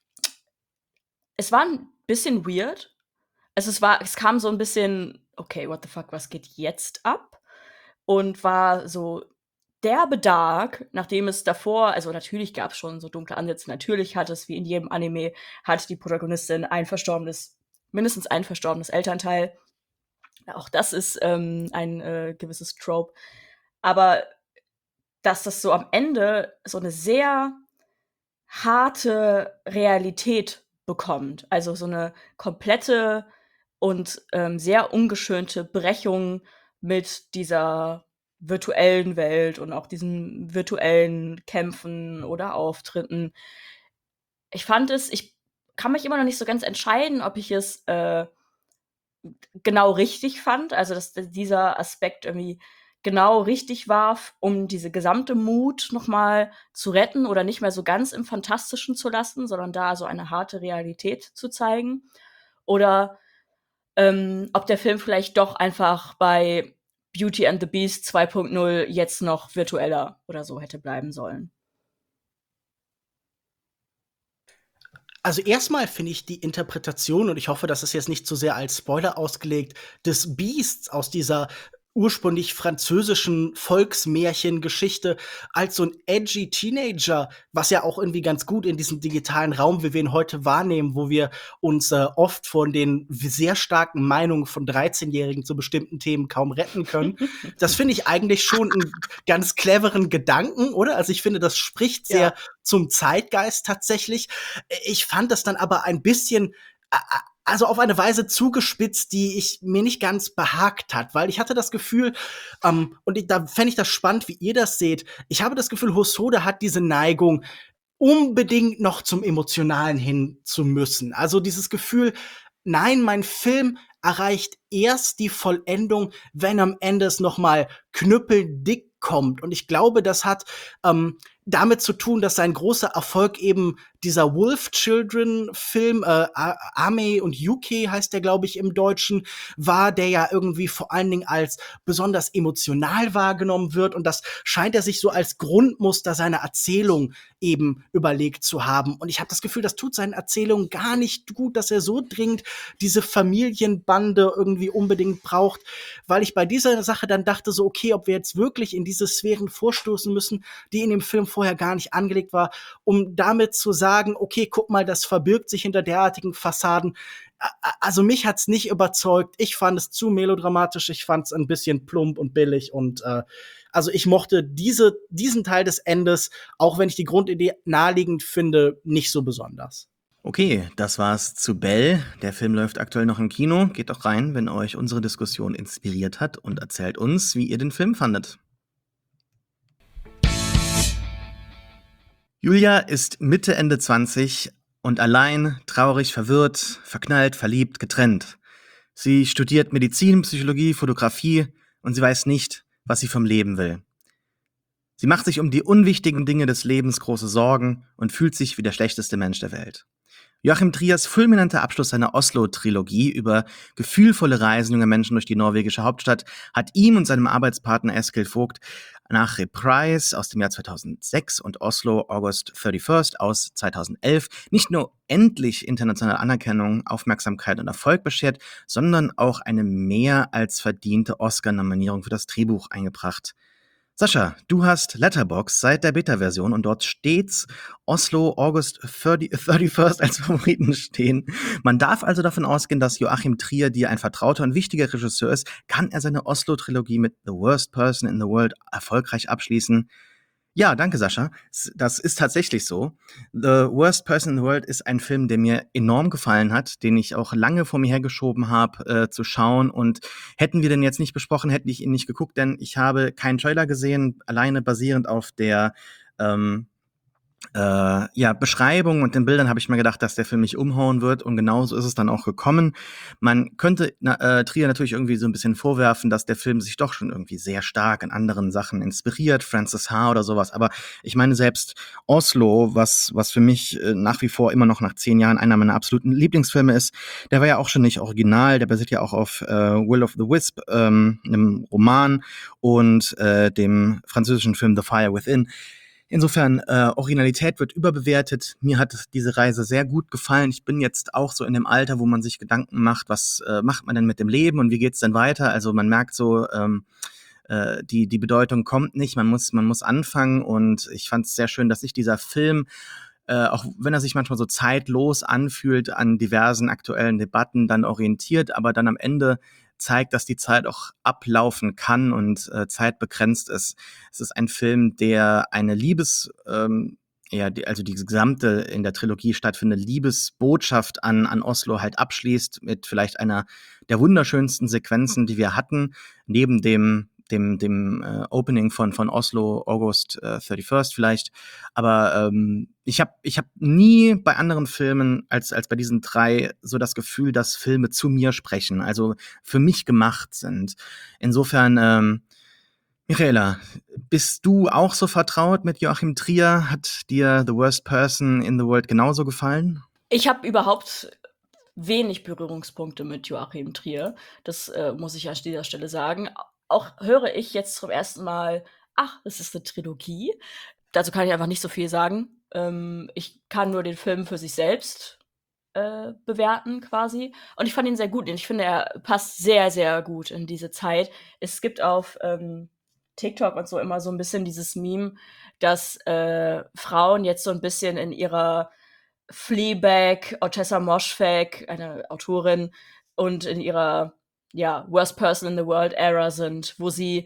es war ein bisschen weird. Es kam so ein bisschen: „Okay, what the fuck, was geht jetzt ab?“ Und war so derbe dark, nachdem es davor, also, natürlich gab's schon so dunkle Ansätze. Natürlich hat es, wie in jedem Anime, hat die Protagonistin ein verstorbenes mindestens ein verstorbenes Elternteil. Auch das ist, ein, gewisses Trope. Aber dass das so am Ende so 'ne sehr harte Realität bekommt, also so 'ne komplette und, sehr ungeschönte Brechung mit dieser virtuellen Welt und auch diesen virtuellen Kämpfen oder Auftritten. Ich kann mich immer noch nicht so ganz entscheiden, ob ich es, genau richtig fand, also dass dieser Aspekt irgendwie genau richtig war, um diese gesamte Mut noch mal zu retten oder nicht mehr so ganz im Fantastischen zu lassen, sondern da so eine harte Realität zu zeigen. Oder ob der Film vielleicht doch einfach bei Beauty and the Beast 2.0 jetzt noch virtueller oder so hätte bleiben sollen. Also erstmal finde ich die Interpretation, und ich hoffe, das ist jetzt nicht zu sehr als Spoiler ausgelegt, des Beasts aus dieser ursprünglich französischen Volksmärchengeschichte als so ein edgy Teenager, was ja auch irgendwie ganz gut in diesem digitalen Raum, wie wir ihn heute wahrnehmen, wo wir uns oft von den sehr starken Meinungen von 13-Jährigen zu bestimmten Themen kaum retten können. Das finde ich eigentlich schon einen ganz cleveren Gedanken, oder? Also ich finde, das spricht sehr Ja. zum Zeitgeist tatsächlich. Ich fand das dann aber ein bisschen, also auf eine Weise zugespitzt, die ich mir nicht ganz behagt hat, weil ich hatte das Gefühl, da fände ich das spannend, wie ihr das seht. Ich habe das Gefühl, Hosoda hat diese Neigung, unbedingt noch zum Emotionalen hin zu müssen. Also dieses Gefühl, nein, mein Film erreicht erst die Vollendung, wenn am Ende es noch mal knüppeldick kommt. Und ich glaube, das hat damit zu tun, dass sein großer Erfolg eben dieser Wolf Children Film, Ame und Yuki heißt der, glaube ich, im Deutschen, war, der ja irgendwie vor allen Dingen als besonders emotional wahrgenommen wird. Und das scheint er sich so als Grundmuster seiner Erzählung eben überlegt zu haben. Und ich habe das Gefühl, das tut seinen Erzählungen gar nicht gut, dass er so dringend diese Familienbande irgendwie unbedingt braucht, weil ich bei dieser Sache dann dachte so, okay, ob wir jetzt wirklich in diese Sphären vorstoßen müssen, die in dem Film vorher gar nicht angelegt war, um damit zu sagen, okay, guck mal, das verbirgt sich hinter derartigen Fassaden. Also mich hat's nicht überzeugt. Ich fand es zu melodramatisch. Ich fand es ein bisschen plump und billig und also ich mochte diesen Teil des Endes, auch wenn ich die Grundidee naheliegend finde, nicht so besonders. Okay, das war's zu Bell. Der Film läuft aktuell noch im Kino. Geht doch rein, wenn euch unsere Diskussion inspiriert hat und erzählt uns, wie ihr den Film fandet. Julia ist Mitte, Ende 20 und allein, traurig, verwirrt, verknallt, verliebt, getrennt. Sie studiert Medizin, Psychologie, Fotografie und sie weiß nicht, was sie vom Leben will. Sie macht sich um die unwichtigen Dinge des Lebens große Sorgen und fühlt sich wie der schlechteste Mensch der Welt. Joachim Triers fulminanter Abschluss seiner Oslo-Trilogie über gefühlvolle Reisen junger Menschen durch die norwegische Hauptstadt hat ihm und seinem Arbeitspartner Eskil Vogt nach Reprise aus dem Jahr 2006 und Oslo August 31st aus 2011 nicht nur endlich internationale Anerkennung, Aufmerksamkeit und Erfolg beschert, sondern auch eine mehr als verdiente Oscar-Nominierung für das Drehbuch eingebracht. Sascha, du hast Letterboxd seit der Beta-Version und dort stets Oslo August 31st als Favoriten stehen. Man darf also davon ausgehen, dass Joachim Trier dir ein vertrauter und wichtiger Regisseur ist. Kann er seine Oslo-Trilogie mit The Worst Person in the World erfolgreich abschließen? Ja, danke, Sascha. Das ist tatsächlich so. The Worst Person in the World ist ein Film, der mir enorm gefallen hat, den ich auch lange vor mir hergeschoben habe, zu schauen. Und hätten wir den jetzt nicht besprochen, hätte ich ihn nicht geguckt, denn ich habe keinen Trailer gesehen, alleine basierend auf der Beschreibung und den Bildern habe ich mir gedacht, dass der Film mich umhauen wird und genauso ist es dann auch gekommen. Man könnte Trier natürlich irgendwie so ein bisschen vorwerfen, dass der Film sich doch schon irgendwie sehr stark an anderen Sachen inspiriert, Frances Ha. oder sowas, aber ich meine selbst Oslo, was für mich nach wie vor immer noch nach 10 Jahren einer meiner absoluten Lieblingsfilme ist, der war ja auch schon nicht original, der basiert ja auch auf Will of the Wisp, einem Roman und dem französischen Film The Fire Within. Insofern, Originalität wird überbewertet. Mir hat diese Reise sehr gut gefallen. Ich bin jetzt auch so in dem Alter, wo man sich Gedanken macht, was macht man denn mit dem Leben und wie geht's denn weiter? Also man merkt so, die Bedeutung kommt nicht, man muss anfangen und ich fand es sehr schön, dass sich dieser Film, auch wenn er sich manchmal so zeitlos anfühlt, an diversen aktuellen Debatten dann orientiert, aber dann am Ende zeigt, dass die Zeit auch ablaufen kann und Zeit begrenzt ist. Es ist ein Film, der eine also die gesamte in der Trilogie stattfindende Liebesbotschaft an Oslo halt abschließt mit vielleicht einer der wunderschönsten Sequenzen, die wir hatten, neben dem Opening von Oslo, August 31st vielleicht. Aber ich hab nie bei anderen Filmen als bei diesen 3 so das Gefühl, dass Filme zu mir sprechen, also für mich gemacht sind. Insofern, Michaela, bist du auch so vertraut mit Joachim Trier? Hat dir The Worst Person in the World genauso gefallen? Ich habe überhaupt wenig Berührungspunkte mit Joachim Trier. Das, muss ich an dieser Stelle sagen. Auch höre ich jetzt zum ersten Mal: „Ach, es ist eine Trilogie." Dazu kann ich einfach nicht so viel sagen. Ich kann nur den Film für sich selbst, bewerten quasi. Und ich fand ihn sehr gut und ich finde, er passt sehr, sehr gut in diese Zeit. Es gibt auf, TikTok und so immer so ein bisschen dieses Meme, dass, Frauen jetzt so ein bisschen in ihrer Fleabag, Ottessa Moshfegh, eine Autorin, und in ihrer, ja, Worst Person in the World Era sind, wo sie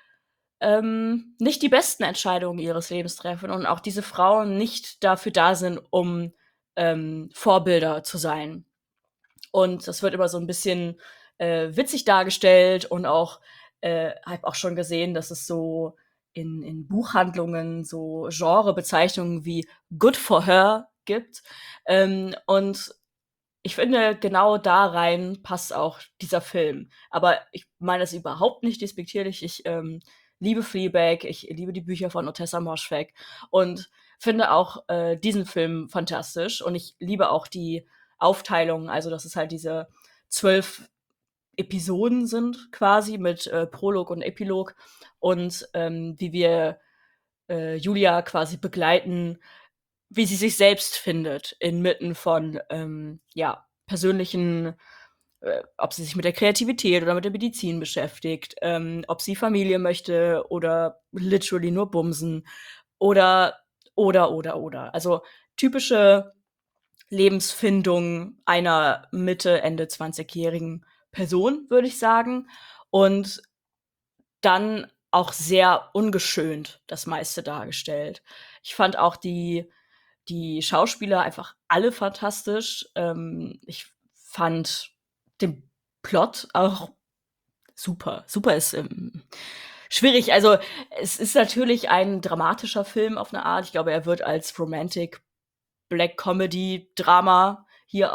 nicht die besten Entscheidungen ihres Lebens treffen und auch diese Frauen nicht dafür da sind, um Vorbilder zu sein. Und das wird immer so ein bisschen witzig dargestellt und auch habe auch schon gesehen, dass es so in Buchhandlungen so Genrebezeichnungen wie Good for Her gibt. Und ich finde, genau da rein passt auch dieser Film. Aber ich meine das überhaupt nicht despektierlich. Ich liebe Fleabag, ich liebe die Bücher von Ottessa Moshfegh und finde auch diesen Film fantastisch. Und ich liebe auch die Aufteilung, also dass es halt diese 12 Episoden sind quasi mit Prolog und Epilog und wie wir Julia quasi begleiten, wie sie sich selbst findet inmitten von ja, persönlichen, ob sie sich mit der Kreativität oder mit der Medizin beschäftigt, ob sie Familie möchte oder literally nur bumsen oder oder. Also typische Lebensfindung einer Mitte, Ende 20-jährigen Person, würde ich sagen. Und dann auch sehr ungeschönt das meiste dargestellt. Ich fand auch die Schauspieler einfach alle fantastisch. Ich fand den Plot auch super. Super ist schwierig. Also es ist natürlich ein dramatischer Film auf eine Art. Ich glaube, er wird als Romantic Black Comedy Drama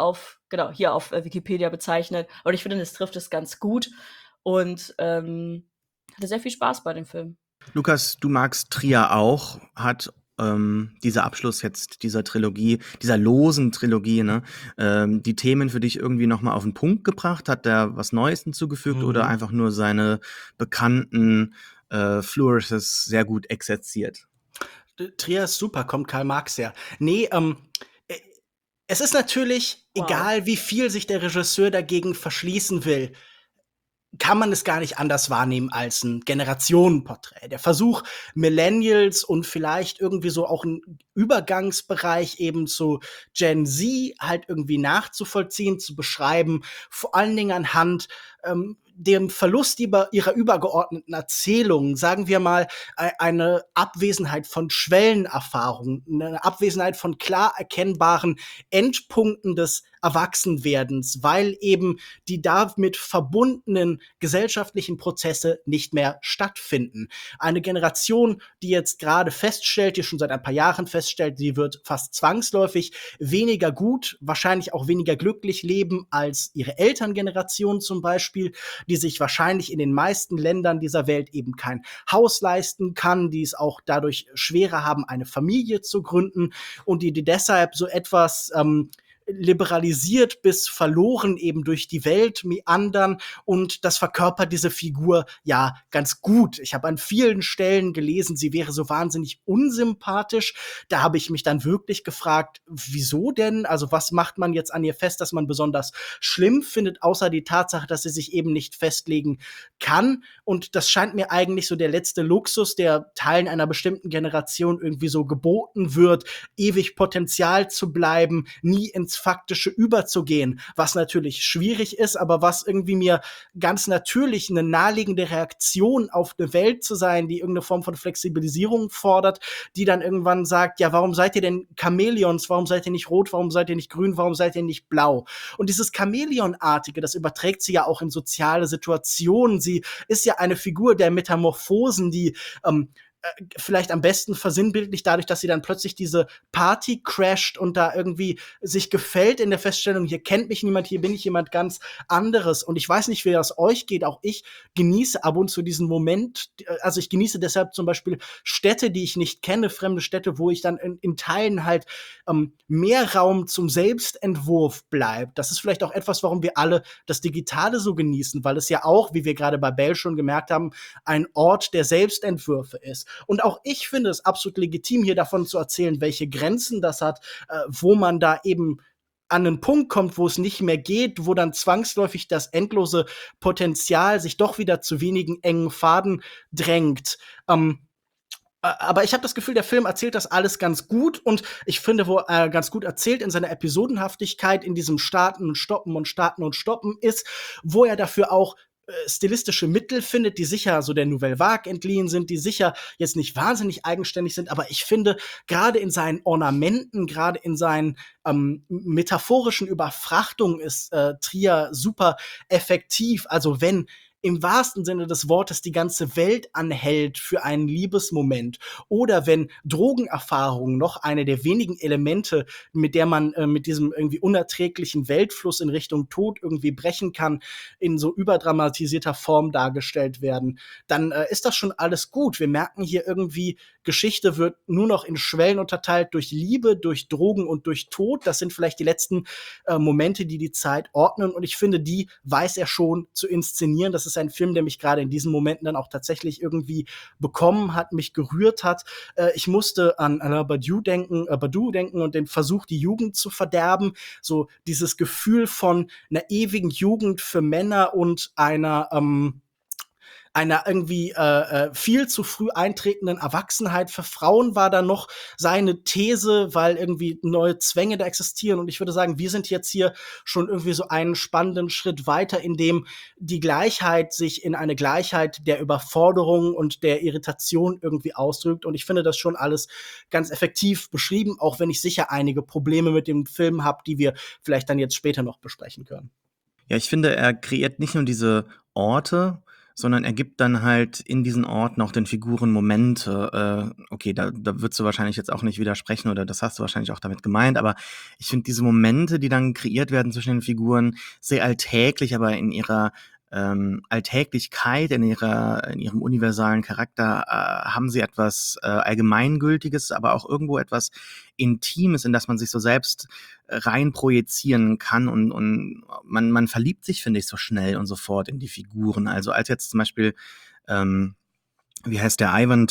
hier auf Wikipedia bezeichnet. Und ich finde, das trifft es ganz gut und hatte sehr viel Spaß bei dem Film. Lukas, du magst Trier auch. Hat dieser Abschluss jetzt dieser Trilogie, dieser losen Trilogie, ne, die Themen für dich irgendwie noch mal auf den Punkt gebracht? Hat der was Neues hinzugefügt oder einfach nur seine bekannten Flourishes sehr gut exerziert? Trier ist super, kommt Karl Marx her. Nee, äh, es ist natürlich, Wow. egal wie viel sich der Regisseur dagegen verschließen will, kann man es gar nicht anders wahrnehmen als ein Generationenporträt. Der Versuch, Millennials und vielleicht irgendwie so auch ein Übergangsbereich eben zu Gen Z halt irgendwie nachzuvollziehen, zu beschreiben, vor allen Dingen anhand dem Verlust ihrer übergeordneten Erzählung, sagen wir mal, eine Abwesenheit von Schwellenerfahrung, eine Abwesenheit von klar erkennbaren Endpunkten des Erwachsenwerdens, weil eben die damit verbundenen gesellschaftlichen Prozesse nicht mehr stattfinden. Eine Generation, die jetzt gerade feststellt, die schon seit ein paar Jahren feststellt, sie wird fast zwangsläufig weniger gut, wahrscheinlich auch weniger glücklich leben als ihre Elterngeneration zum Beispiel, die sich wahrscheinlich in den meisten Ländern dieser Welt eben kein Haus leisten kann, die es auch dadurch schwerer haben, eine Familie zu gründen und die deshalb so etwas liberalisiert bis verloren eben durch die Welt meandern und das verkörpert diese Figur ja ganz gut. Ich habe an vielen Stellen gelesen, sie wäre so wahnsinnig unsympathisch. Da habe ich mich dann wirklich gefragt, wieso denn? Also was macht man jetzt an ihr fest, dass man besonders schlimm findet, außer die Tatsache, dass sie sich eben nicht festlegen kann. Und das scheint mir eigentlich so der letzte Luxus, der Teilen einer bestimmten Generation irgendwie so geboten wird, ewig Potenzial zu bleiben, nie ins Faktische überzugehen, was natürlich schwierig ist, aber was irgendwie mir ganz natürlich eine naheliegende Reaktion auf eine Welt zu sein, die irgendeine Form von Flexibilisierung fordert, die dann irgendwann sagt, ja, warum seid ihr denn Chamäleons? Warum seid ihr nicht rot? Warum seid ihr nicht grün? Warum seid ihr nicht blau? Und dieses Chamäleonartige, das überträgt sie ja auch in soziale Situationen. Sie ist ja eine Figur der Metamorphosen, die vielleicht am besten versinnbildlich dadurch, dass sie dann plötzlich diese Party crasht und da irgendwie sich gefällt in der Feststellung, hier kennt mich niemand, hier bin ich jemand ganz anderes. Und ich weiß nicht, wie das euch geht, auch ich genieße ab und zu diesen Moment, also ich genieße deshalb zum Beispiel Städte, die ich nicht kenne, fremde Städte, wo ich dann in Teilen halt mehr Raum zum Selbstentwurf bleibt. Das ist vielleicht auch etwas, warum wir alle das Digitale so genießen, weil es ja auch, wie wir gerade bei Bell schon gemerkt haben, ein Ort der Selbstentwürfe ist. Und auch ich finde es absolut legitim, hier davon zu erzählen, welche Grenzen das hat, wo man da eben an einen Punkt kommt, wo es nicht mehr geht, wo dann zwangsläufig das endlose Potenzial sich doch wieder zu wenigen engen Faden drängt. Aber ich habe das Gefühl, der Film erzählt das alles ganz gut und ich finde, wo er ganz gut erzählt in seiner Episodenhaftigkeit, in diesem Starten und Stoppen und Starten und Stoppen ist, wo er dafür auch stilistische Mittel findet, die sicher so der Nouvelle Vague entliehen sind, die sicher jetzt nicht wahnsinnig eigenständig sind, aber ich finde, gerade in seinen Ornamenten, gerade in seinen metaphorischen Überfrachtungen ist Trier super effektiv. Also wenn im wahrsten Sinne des Wortes die ganze Welt anhält für einen Liebesmoment oder wenn Drogenerfahrung noch eine der wenigen Elemente, mit der man mit diesem irgendwie unerträglichen Weltfluss in Richtung Tod irgendwie brechen kann, in so überdramatisierter Form dargestellt werden, dann ist das schon alles gut. Wir merken hier irgendwie, Geschichte wird nur noch in Schwellen unterteilt durch Liebe, durch Drogen und durch Tod. Das sind vielleicht die letzten Momente, die die Zeit ordnen und ich finde, die weiß er schon zu inszenieren. Das ist ein Film, der mich gerade in diesen Momenten dann auch tatsächlich irgendwie bekommen hat, mich gerührt hat. Ich musste an Alain Badiou denken und den Versuch, die Jugend zu verderben. So dieses Gefühl von einer ewigen Jugend für Männer und einer irgendwie viel zu früh eintretenden Erwachsenheit für Frauen war da noch seine These, weil irgendwie neue Zwänge da existieren. Und ich würde sagen, wir sind jetzt hier schon irgendwie so einen spannenden Schritt weiter, in dem die Gleichheit sich in eine Gleichheit der Überforderung und der Irritation irgendwie ausdrückt. Und ich finde das schon alles ganz effektiv beschrieben, auch wenn ich sicher einige Probleme mit dem Film habe, die wir vielleicht dann jetzt später noch besprechen können. Ja, ich finde, er kreiert nicht nur diese Orte, sondern er gibt dann halt in diesen Orten auch den Figuren Momente. Okay, da würdest du wahrscheinlich jetzt auch nicht widersprechen oder das hast du wahrscheinlich auch damit gemeint, aber ich finde diese Momente, die dann kreiert werden zwischen den Figuren, sehr alltäglich, aber in ihrer Alltäglichkeit, in ihrem universalen Charakter haben sie etwas Allgemeingültiges, aber auch irgendwo etwas Intimes, in das man sich so selbst rein projizieren kann und man verliebt sich, finde ich, so schnell und sofort in die Figuren. Also als jetzt zum Beispiel wie heißt der Ivan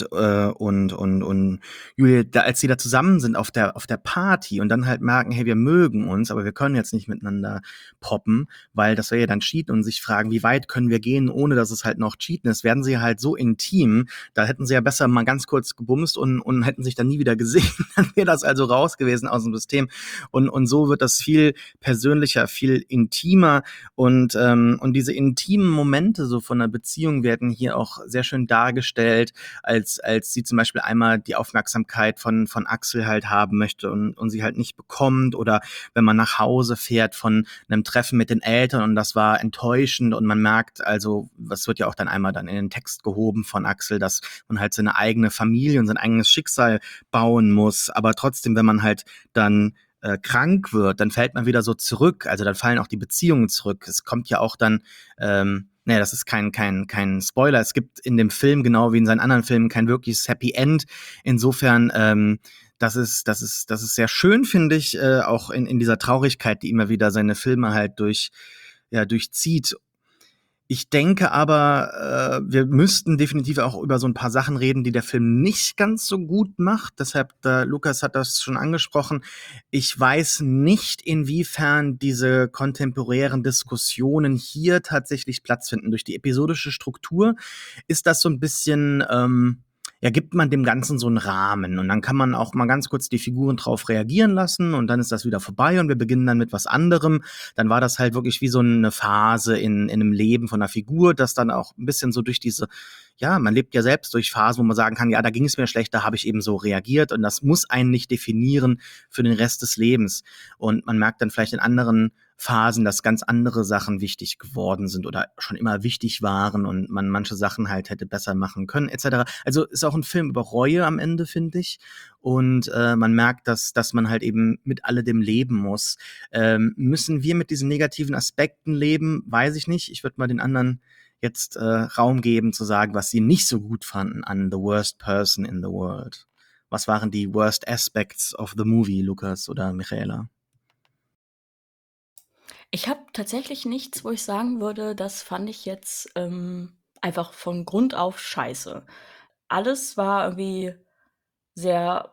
und Julia, als sie da zusammen sind auf der Party und dann halt merken, hey, wir mögen uns, aber wir können jetzt nicht miteinander poppen, weil das wäre ja dann Cheaten und sich fragen, wie weit können wir gehen, ohne dass es halt noch Cheaten ist, werden sie halt so intim, da hätten sie ja besser mal ganz kurz gebumst und hätten sich dann nie wieder gesehen, dann wäre das also raus gewesen aus dem System und so wird das viel persönlicher, viel intimer und diese intimen Momente so von einer Beziehung werden hier auch sehr schön dargestellt, als sie zum Beispiel einmal die Aufmerksamkeit von Axel halt haben möchte und sie halt nicht bekommt oder wenn man nach Hause fährt von einem Treffen mit den Eltern und das war enttäuschend und man merkt, also das wird ja auch dann einmal dann in den Text gehoben von Axel, dass man halt seine eigene Familie und sein eigenes Schicksal bauen muss, aber trotzdem, wenn man halt dann krank wird, dann fällt man wieder so zurück, also dann fallen auch die Beziehungen zurück. Es kommt ja auch dann das ist kein Spoiler. Es gibt in dem Film, genau wie in seinen anderen Filmen, kein wirkliches Happy End. Insofern, das ist sehr schön, finde ich, auch in dieser Traurigkeit, die immer wieder seine Filme halt durchzieht. Ich denke aber, wir müssten definitiv auch über so ein paar Sachen reden, die der Film nicht ganz so gut macht. Deshalb, Lukas hat das schon angesprochen. Ich weiß nicht, inwiefern diese kontemporären Diskussionen hier tatsächlich Platz finden. Durch die episodische Struktur ist das so ein bisschen ja, gibt man dem Ganzen so einen Rahmen und dann kann man auch mal ganz kurz die Figuren drauf reagieren lassen und dann ist das wieder vorbei und wir beginnen dann mit was anderem. Dann war das halt wirklich wie so eine Phase in 'nem Leben von 'ner Figur, das dann auch ein bisschen so durch diese ja, man lebt ja selbst durch Phasen, wo man sagen kann: „Ja, da ging es mir schlecht, da habe ich eben so reagiert“ und das muss einen nicht definieren für den Rest des Lebens. Und man merkt dann vielleicht in anderen Phasen, dass ganz andere Sachen wichtig geworden sind oder schon immer wichtig waren und man manche Sachen halt hätte besser machen können et cetera. Also, ist auch ein Film über Reue am Ende, finde ich. Und, man merkt, dass man halt eben mit alledem leben muss. Müssen wir mit diesen negativen Aspekten leben? Weiß ich nicht. Ich würde mal den anderen jetzt, Raum geben zu sagen, was sie nicht so gut fanden an The Worst Person in the World. Was waren die worst aspects of the movie, Lukas oder Michaela? Ich habe tatsächlich nichts, wo ich sagen würde, das fand ich jetzt, einfach von Grund auf scheiße. Alles war irgendwie sehr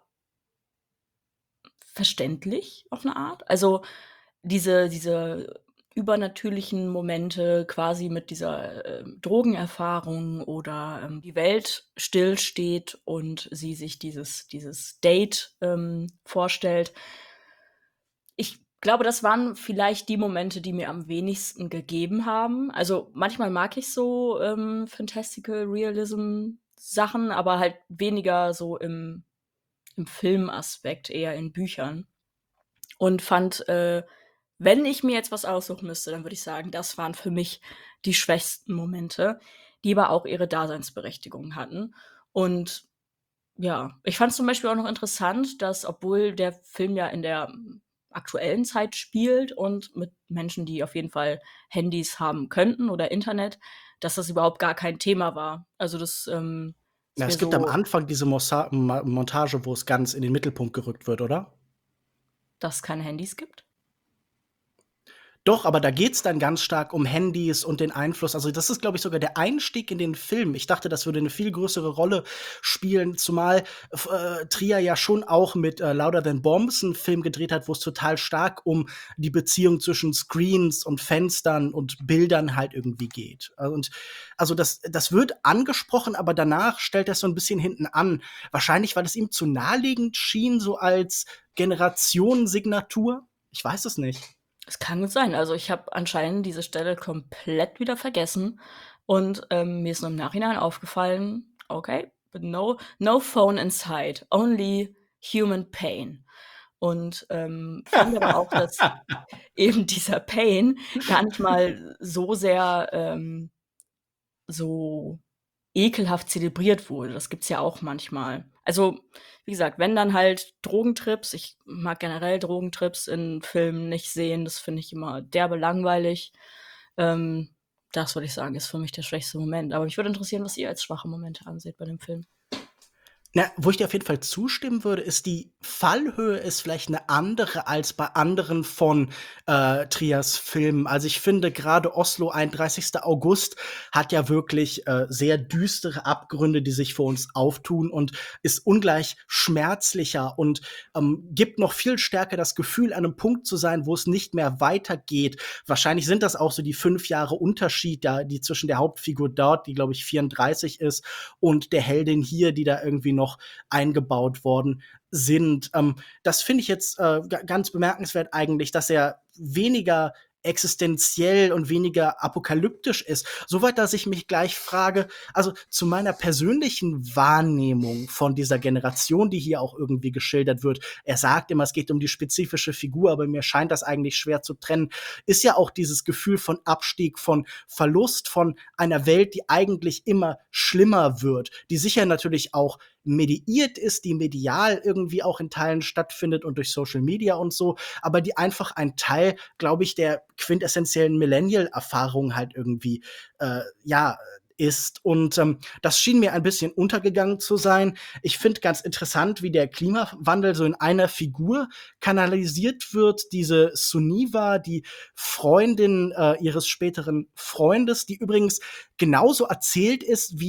verständlich auf 'ne Art. Also, diese übernatürlichen Momente quasi mit dieser, Drogenerfahrung oder, die Welt stillsteht und sie sich dieses Date, vorstellt. Ich glaube, das waren vielleicht die Momente, die mir am wenigsten gegeben haben. Also, manchmal mag ich so, Fantastical Realism Sachen, aber halt weniger so im Filmaspekt, eher in Büchern. Und fand, wenn ich mir jetzt was aussuchen müsste, dann würde ich sagen, das waren für mich die schwächsten Momente, die aber auch ihre Daseinsberechtigung hatten. Und ja, ich fand zum Beispiel auch noch interessant, dass, obwohl der Film ja in der, aktuellen Zeit spielt und mit Menschen, die auf jeden Fall Handys haben könnten oder Internet, dass das überhaupt gar kein Thema war. Also, das, ist Ja, mir es gibt am so, Anfang diese Montage, wo es ganz in den Mittelpunkt gerückt wird, oder? dass es keine Handys gibt? Doch, aber da geht's dann ganz stark um Handys und den Einfluss. Also, das ist, glaube ich, sogar der Einstieg in den Film. Ich dachte, das würde 'ne viel größere Rolle spielen, zumal Trier ja schon auch mit, „Louder Than Bombs" 'n Film gedreht hat, wo es total stark um die Beziehung zwischen Screens und Fenstern und Bildern halt irgendwie geht. Und also, das wird angesprochen, aber danach stellt er's so 'n bisschen hinten an. Wahrscheinlich, weil es ihm zu naheliegend schien, so als Generationensignatur? Ich weiß es nicht. Es kann gut sein. Also, ich habe anscheinend diese Stelle komplett wieder vergessen und, mir ist nur im Nachhinein aufgefallen: „Okay, but no phone inside, only human pain.“ Und, fand aber auch, dass eben dieser Pain gar nicht mal so sehr, so ekelhaft zelebriert wurde. Das gibt's ja auch manchmal. Also, wie gesagt, wenn dann halt Drogentrips. Ich mag generell Drogentrips in Filmen nicht sehen. Das finde ich immer derbe langweilig. Ähm, Das würde ich sagen, ist für mich der schwächste Moment. Aber mich würde interessieren, was ihr als schwache Momente anseht bei dem Film. Na, wo ich dir auf jeden Fall zustimmen würde, ist, die Fallhöhe ist vielleicht eine andere als bei anderen von, Triers Filmen. Also, ich finde gerade Oslo 31. August hat ja wirklich, sehr düstere Abgründe, die sich vor uns auftun und ist ungleich schmerzlicher und, gibt noch viel stärker das Gefühl, an einem Punkt zu sein, wo es nicht mehr weitergeht. Wahrscheinlich sind das auch so die 5 Jahre Unterschied da, die zwischen der Hauptfigur dort, die, glaube ich, 34 ist, und der Heldin hier, die da irgendwie noch eingebaut worden sind. Das finde ich jetzt ganz bemerkenswert eigentlich, dass er weniger existenziell und weniger apokalyptisch ist. Soweit, dass ich mich gleich frage, also zu meiner persönlichen Wahrnehmung von dieser Generation, die hier auch irgendwie geschildert wird. Er sagt immer, es geht um die spezifische Figur, aber mir scheint das eigentlich schwer zu trennen. Ist ja auch dieses Gefühl von Abstieg, von Verlust, von einer Welt, die eigentlich immer schlimmer wird, die sicher natürlich auch mediiert ist, die medial irgendwie auch in Teilen stattfindet und durch Social Media und so, aber die einfach ein Teil, glaube ich, der quintessentiellen Millennial-Erfahrung halt irgendwie, ja, ist. Und das schien mir ein bisschen untergegangen zu sein. Ich finde ganz interessant, wie der Klimawandel so in einer Figur kanalisiert wird. Diese Suniva, die Freundin ihres späteren Freundes, die übrigens genauso erzählt ist wie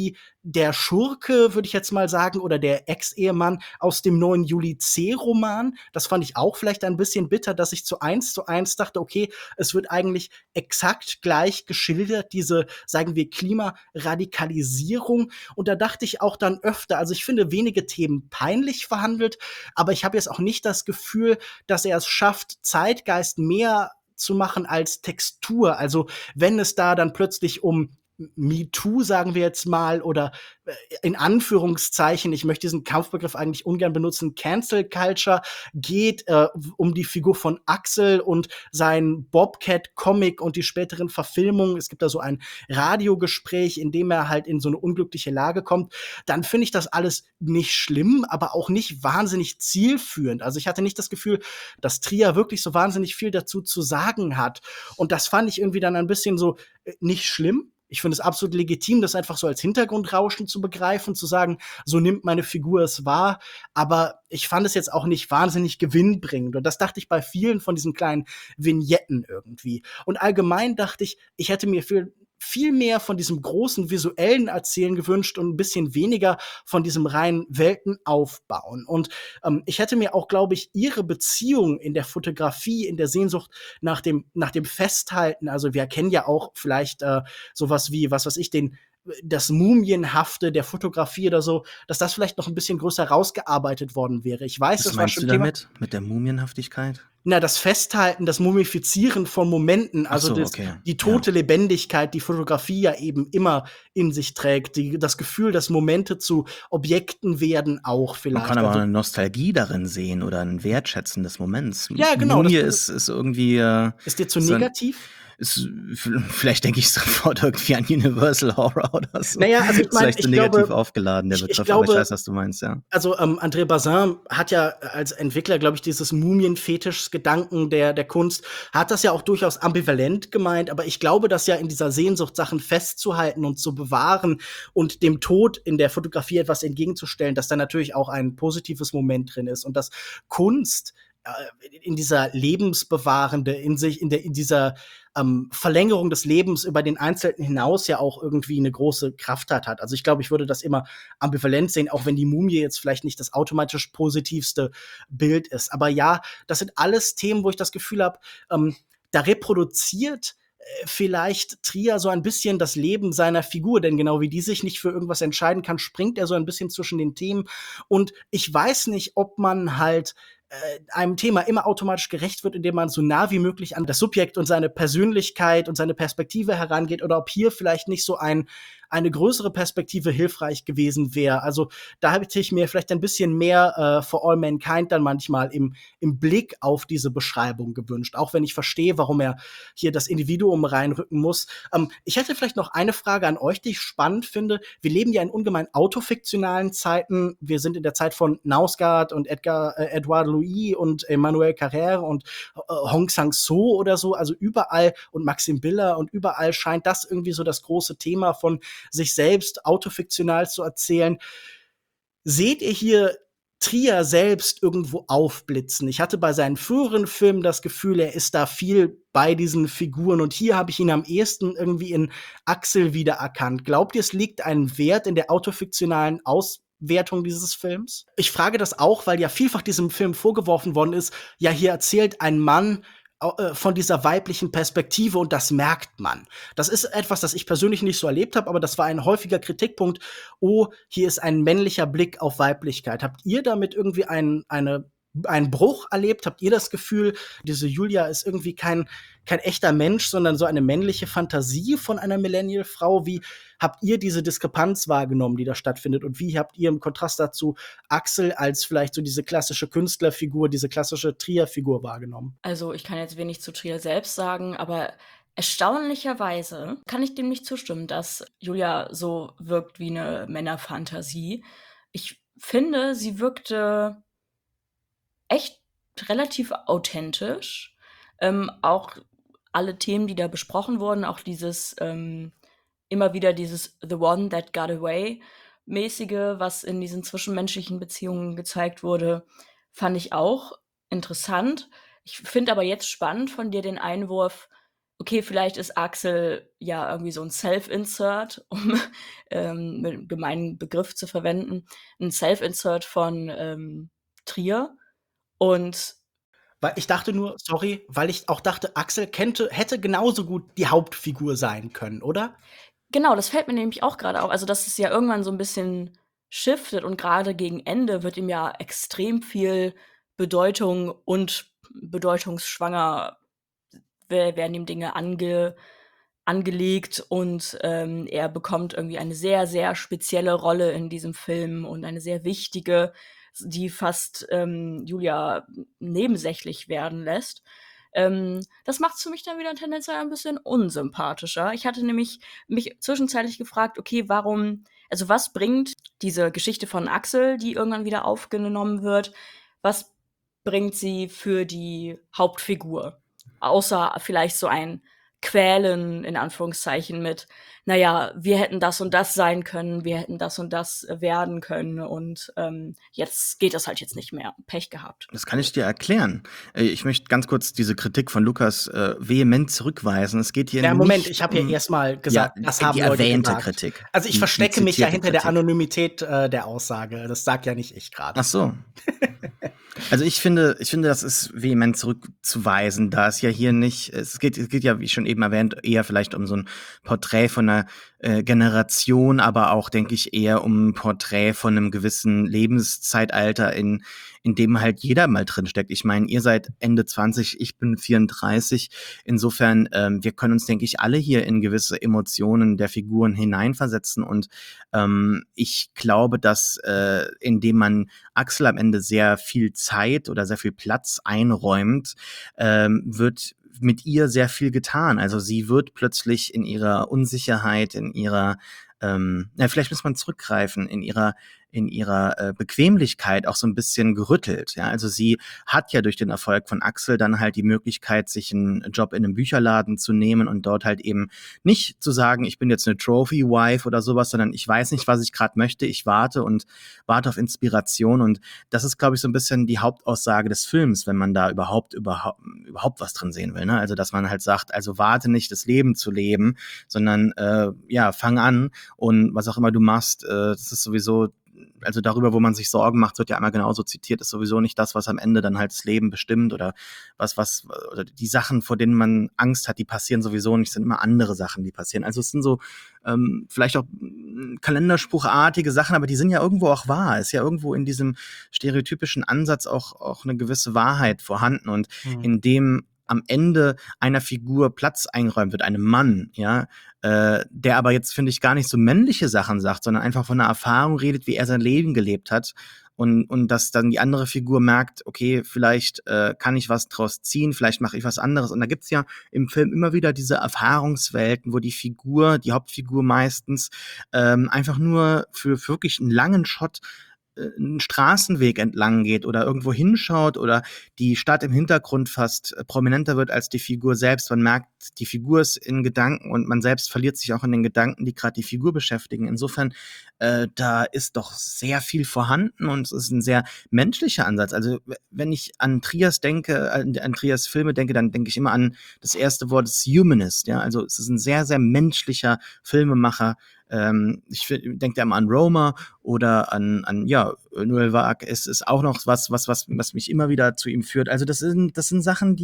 der Schurke, würde ich jetzt mal sagen, oder der Ex-Ehemann aus dem neuen Juli C-Roman. Das fand ich auch vielleicht ein bisschen bitter, dass ich zu eins dachte, okay, es wird eigentlich exakt gleich geschildert, diese, sagen wir, Klimaradikalisierung. Und da dachte ich auch dann öfter, also ich finde wenige Themen peinlich verhandelt, aber ich habe jetzt auch nicht das Gefühl, dass er es schafft, Zeitgeist mehr zu machen als Textur. Also wenn es da dann plötzlich um MeToo, sagen wir jetzt mal, oder in Anführungszeichen, ich möchte diesen Kampfbegriff eigentlich ungern benutzen, Cancel Culture geht, um die Figur von Axel und sein Bobcat-Comic und die späteren Verfilmungen. Es gibt da so ein Radiogespräch, in dem er halt in so eine unglückliche Lage kommt. Dann finde ich das alles nicht schlimm, aber auch nicht wahnsinnig zielführend. Also ich hatte nicht das Gefühl, dass Trier wirklich so wahnsinnig viel dazu zu sagen hat. Und das fand ich irgendwie dann ein bisschen so nicht schlimm. Ich finde es absolut legitim, das einfach so als Hintergrundrauschen zu begreifen, zu sagen, so nimmt meine Figur es wahr. Aber ich fand es jetzt auch nicht wahnsinnig gewinnbringend. Und das dachte ich bei vielen von diesen kleinen Vignetten irgendwie. Und allgemein dachte ich, ich hätte mir viel mehr von diesem großen visuellen Erzählen gewünscht und ein bisschen weniger von diesem reinen Weltenaufbauen. Und ich hätte mir auch, glaube ich, ihre Beziehung in der Fotografie, in der Sehnsucht nach dem Festhalten, also wir kennen ja auch vielleicht sowas wie, was weiß ich, das Mumienhafte der Fotografie oder so, dass das vielleicht noch ein bisschen größer rausgearbeitet worden wäre. Ich weiß, Was das war meinst schon du Thema. damit? Mit der Mumienhaftigkeit? Na, das Festhalten, das Mumifizieren von Momenten, Ach also so, okay. die Ja. tote Lebendigkeit, die Fotografie ja eben immer in sich trägt, das Gefühl, dass Momente zu Objekten werden auch Man vielleicht. kann aber auch Also, eine Nostalgie darin sehen oder ein Wertschätzen des Moments. ja, genau, Mumie ist irgendwie ist dir zu so ein, negativ? ist, vielleicht denke ich sofort irgendwie an Universal Horror oder so. Naja, also ich Ist meine, vielleicht so negativ aufgeladen, der ich Begriff, aber ich glaube, weiß, was du meinst, ja. also André Bazin hat ja als Entwickler, glaube ich, dieses Mumienfetisch-Gedanken der Kunst, hat das ja auch durchaus ambivalent gemeint, aber ich glaube, dass ja in dieser Sehnsucht, Sachen festzuhalten und zu bewahren und dem Tod in der Fotografie etwas entgegenzustellen, dass da natürlich auch ein positives Moment drin ist und dass Kunst in dieser lebensbewahrende, in dieser Verlängerung des Lebens über den Einzelnen hinaus ja auch irgendwie eine große Kraft hat. Also ich glaube, ich würde das immer ambivalent sehen, auch wenn die Mumie jetzt vielleicht nicht das automatisch positivste Bild ist. Aber ja, das sind alles Themen, wo ich das Gefühl habe, da reproduziert vielleicht Trier so ein bisschen das Leben seiner Figur, denn genau wie die sich nicht für irgendwas entscheiden kann, springt er so ein bisschen zwischen den Themen. Und ich weiß nicht, ob man halt einem Thema immer automatisch gerecht wird, indem man so nah wie möglich an das Subjekt und seine Persönlichkeit und seine Perspektive herangeht, oder ob hier vielleicht nicht so eine größere Perspektive hilfreich gewesen wäre. Also da hätte ich mir vielleicht ein bisschen mehr For All Mankind dann manchmal im Blick auf diese Beschreibung gewünscht, auch wenn ich verstehe, warum er hier das Individuum reinrücken muss. Ich hätte vielleicht noch eine Frage an euch, die ich spannend finde. Wir leben ja in ungemein autofiktionalen Zeiten. Wir sind in der Zeit von Knausgard und Edouard Louis und Emmanuel Carrère und Hong Sang-soo oder so, also überall, und Maxim Biller, und überall scheint das irgendwie so das große Thema von sich selbst autofiktional zu erzählen. Seht ihr hier Trier selbst irgendwo aufblitzen? Ich hatte bei seinen früheren Filmen das Gefühl, er ist da viel bei diesen Figuren, und hier habe ich ihn am ehesten irgendwie in Axel wiedererkannt. Glaubt ihr, es liegt ein Wert in der autofiktionalen Auswertung dieses Films? Ich frage das auch, weil ja vielfach diesem Film vorgeworfen worden ist, ja, hier erzählt ein Mann von dieser weiblichen Perspektive, und das merkt man. Das ist etwas, das ich persönlich nicht so erlebt habe, aber das war ein häufiger Kritikpunkt. Oh, hier ist ein männlicher Blick auf Weiblichkeit. Habt ihr damit irgendwie einen Bruch erlebt? Habt ihr das Gefühl, diese Julia ist irgendwie kein echter Mensch, sondern so eine männliche Fantasie von einer Millennial-Frau? Wie habt ihr diese Diskrepanz wahrgenommen, die da stattfindet? Und wie habt ihr im Kontrast dazu Axel als vielleicht so diese klassische Künstlerfigur, diese klassische Trier-Figur wahrgenommen? Also, ich kann jetzt wenig zu Trier selbst sagen, aber erstaunlicherweise kann ich dem nicht zustimmen, dass Julia so wirkt wie eine Männerfantasie. Ich finde, sie wirkte echt relativ authentisch. Auch alle Themen, die da besprochen wurden, auch dieses immer wieder dieses The One That Got Away mäßige, was in diesen zwischenmenschlichen Beziehungen gezeigt wurde, fand ich auch interessant. Ich finde aber jetzt spannend von dir den Einwurf, okay, vielleicht ist Axel ja irgendwie so ein Self-Insert, um mit 'nem gemeinen Begriff zu verwenden, ein Self-Insert von, Trier. Und Weil ich dachte nur sorry, weil ich auch dachte, Axel hätte genauso gut die Hauptfigur sein können, oder? genau, das fällt mir nämlich auch gerade auf. Also, dass es ja irgendwann so ein bisschen shiftet und gerade gegen Ende wird ihm ja extrem viel Bedeutung und bedeutungsschwanger werden ihm Dinge angelegt und, er bekommt irgendwie eine sehr, sehr spezielle Rolle in diesem Film und eine sehr wichtige, die fast, Julia nebensächlich werden lässt. Das macht's für mich dann wieder tendenziell ein bisschen unsympathischer. Ich hatte nämlich mich zwischenzeitlich gefragt: „Okay, warum, also, was bringt diese Geschichte von Axel, die irgendwann wieder aufgenommen wird, was bringt sie für die Hauptfigur?“ Außer vielleicht so ein Quälen in Anführungszeichen mit: „Na ja, wir hätten das und das sein können, wir hätten das und das werden können und, jetzt geht das halt jetzt nicht mehr. Pech gehabt.“ Das kann ich dir erklären. Ich möchte ganz kurz diese Kritik von Lukas, vehement zurückweisen. Es geht hier Ja, Moment, ich nicht habe ja um erst mal ja, gesagt, das haben die Leute erwähnte gesagt. Kritik, Also, ich die verstecke mich ja zitierte hinter der Kritik. Anonymität, der Aussage. Das sage ja nicht ich Ach grade. so. Also ich finde, das ist vehement zurückzuweisen, da es ja hier nicht, es geht ja, wie schon eben erwähnt, eher vielleicht um so ein Porträt von einer Generation, aber auch, denke ich, eher um ein Porträt von einem gewissen Lebenszeitalter, in dem halt jeder mal drinsteckt. Ich meine, ihr seid Ende 20, ich bin 34. Insofern, wir können uns, denke ich, alle hier in gewisse Emotionen der Figuren hineinversetzen und ich glaube, dass indem man Axel am Ende sehr viel Zeit oder sehr viel Platz einräumt, wird mit ihr sehr viel getan. Also sie wird plötzlich in ihrer Unsicherheit, in ihrer, vielleicht muss man zurückgreifen, in ihrer Bequemlichkeit auch so ein bisschen gerüttelt. Ja? Also sie hat ja durch den Erfolg von Axel dann halt die Möglichkeit, sich einen Job in einem Bücherladen zu nehmen und dort halt eben nicht zu sagen, ich bin jetzt eine Trophy-Wife oder sowas, sondern ich weiß nicht, was ich gerade möchte. Ich warte auf Inspiration und das ist, glaube ich, so ein bisschen die Hauptaussage des Films, wenn man da überhaupt was drin sehen will. Ne? Also, dass man halt sagt, also warte nicht, das Leben zu leben, sondern ja, fang an und was auch immer du machst, das ist sowieso, also darüber, wo man sich Sorgen macht, wird ja einmal genauso zitiert, ist sowieso nicht das, was am Ende dann halt das Leben bestimmt oder oder die Sachen, vor denen man Angst hat, die passieren sowieso nicht, sind immer andere Sachen, die passieren. Also es sind so vielleicht auch kalenderspruchartige Sachen, aber die sind ja irgendwo auch wahr. Ist ja irgendwo in diesem stereotypischen Ansatz auch eine gewisse Wahrheit vorhanden und Mhm. in dem am Ende einer Figur Platz eingeräumt wird, einem Mann, ja, der aber jetzt, finde ich, gar nicht so männliche Sachen sagt, sondern einfach von einer Erfahrung redet, wie er sein Leben gelebt hat. Und dass dann die andere Figur merkt, okay, vielleicht kann ich was draus ziehen, vielleicht mache ich was anderes. Und da gibt's ja im Film immer wieder diese Erfahrungswelten, wo die Hauptfigur meistens einfach nur für wirklich einen langen Shot einen Straßenweg entlang geht oder irgendwo hinschaut oder die Stadt im Hintergrund fast prominenter wird als die Figur selbst. Man merkt, die Figur ist in Gedanken und man selbst verliert sich auch in den Gedanken, die gerade die Figur beschäftigen. Insofern, da ist doch sehr viel vorhanden und es ist ein sehr menschlicher Ansatz. Also wenn ich an Triers denke, an Triers Filme denke, dann denke ich immer an das erste Wort, das Humanist. Ja, also es ist ein sehr, sehr menschlicher Filmemacher. Ich denke da immer an Roma oder an ja, Noël Vague. Es ist auch noch was mich immer wieder zu ihm führt. Also das sind Sachen,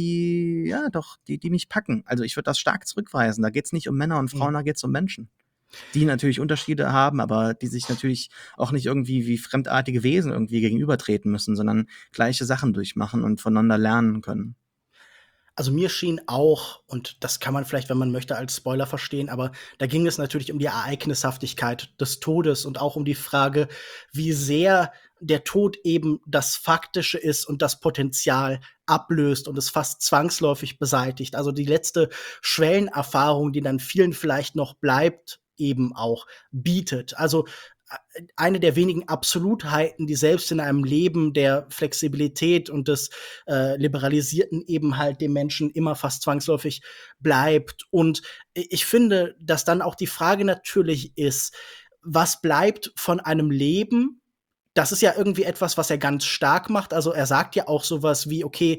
die mich packen. Also ich würde das stark zurückweisen. Da geht's nicht um Männer und Mhm. Frauen, da geht's um Menschen, die natürlich Unterschiede haben, aber die sich natürlich auch nicht irgendwie wie fremdartige Wesen irgendwie gegenübertreten müssen, sondern gleiche Sachen durchmachen und voneinander lernen können. Also, mir schien auch und das kann man vielleicht, wenn man möchte, als Spoiler verstehen, aber da ging es natürlich um die Ereignishaftigkeit des Todes und auch um die Frage, wie sehr der Tod eben das Faktische ist und das Potenzial ablöst und es fast zwangsläufig beseitigt. Also, die letzte Schwellenerfahrung, die dann vielen vielleicht noch bleibt, eben auch bietet. Also, eine der wenigen Absolutheiten, die selbst in einem Leben der Flexibilität und des Liberalisierten eben halt dem Menschen immer fast zwangsläufig bleibt. Und ich finde, dass dann auch die Frage natürlich ist, was bleibt von einem Leben? Das ist ja irgendwie etwas, was er ganz stark macht. Also er sagt ja auch sowas wie, okay,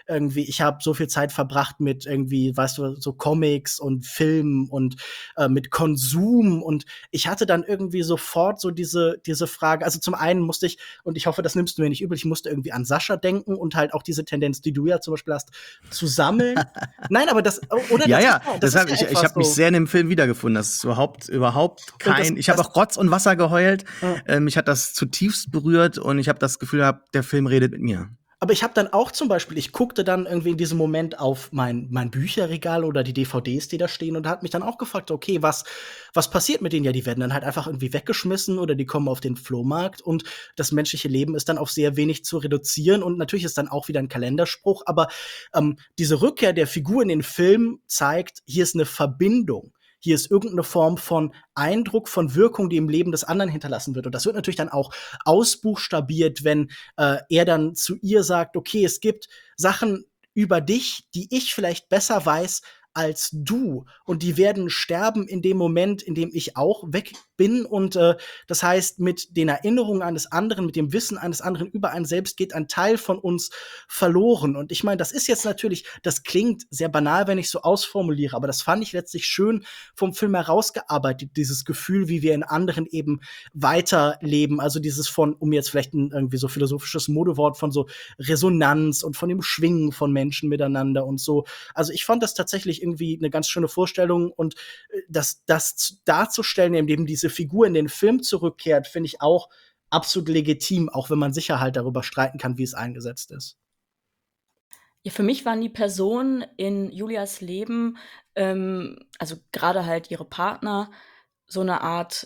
irgendwie, ich habe so viel Zeit verbracht mit irgendwie, weißt du, so Comics und Filmen und mit Konsum. Und ich hatte dann irgendwie sofort so diese Frage. Also zum einen musste ich, und ich hoffe, das nimmst du mir nicht übel, ich musste irgendwie an Sascha denken und halt auch diese Tendenz, die du ja zum Beispiel hast, zu sammeln. Nein, aber oder Ja, das ja, ist ja, das ist deshalb, ja ich etwas habe mich so. sehr in dem Film wiedergefunden. Das ist überhaupt Und kein. Ich habe auch Rotz und Wasser geheult. Mich hat das zutiefst berührt und ich habe das Gefühl gehabt, der Film redet mit mir. Aber ich habe dann auch zum Beispiel, ich guckte dann irgendwie in diesem Moment auf mein Bücherregal oder die DVDs, die da stehen, und hat mich dann auch gefragt, okay, was passiert mit denen? Ja, die werden dann halt einfach irgendwie weggeschmissen oder die kommen auf den Flohmarkt, und das menschliche Leben ist dann auf sehr wenig zu reduzieren, und natürlich ist dann auch wieder ein Kalenderspruch, aber diese Rückkehr der Figur in den Film zeigt, hier ist eine Verbindung. Hier ist irgendeine Form von Eindruck, von Wirkung, die im Leben des anderen hinterlassen wird. Und das wird natürlich dann auch ausbuchstabiert, wenn er dann zu ihr sagt, okay, es gibt Sachen über dich, die ich vielleicht besser weiß als du. Und die werden sterben in dem Moment, in dem ich auch weg bin. Und das heißt, mit den Erinnerungen eines anderen, mit dem Wissen eines anderen über einen selbst geht ein Teil von uns verloren. Und ich meine, das ist jetzt natürlich, das klingt sehr banal, wenn ich so ausformuliere, aber das fand ich letztlich schön vom Film herausgearbeitet, dieses Gefühl, wie wir in anderen eben weiterleben. Also dieses von, um jetzt vielleicht ein irgendwie so philosophisches Modewort, von so Resonanz und von dem Schwingen von Menschen miteinander und so. Also ich fand das tatsächlich irgendwie eine ganz schöne Vorstellung, und das darzustellen, indem diese Figur in den Film zurückkehrt, finde ich auch absolut legitim, auch wenn man sicher halt darüber streiten kann, wie es eingesetzt ist. Ja, für mich waren die Personen in Julias Leben, also gerade halt ihre Partner, so eine Art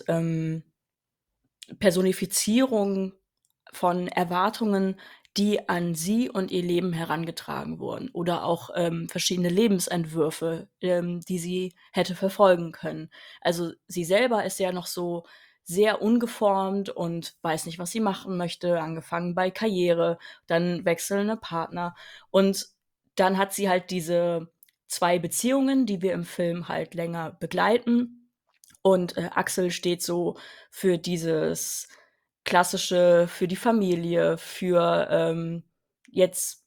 Personifizierung von Erwartungen, die an sie und ihr Leben herangetragen wurden, oder auch verschiedene Lebensentwürfe, die sie hätte verfolgen können. Also sie selber ist ja noch so sehr ungeformt und weiß nicht, was sie machen möchte, angefangen bei Karriere, dann wechselnde Partner, und dann hat sie halt diese 2 Beziehungen, die wir im Film halt länger begleiten, und Axel steht so für dieses Klassische, für die Familie, für jetzt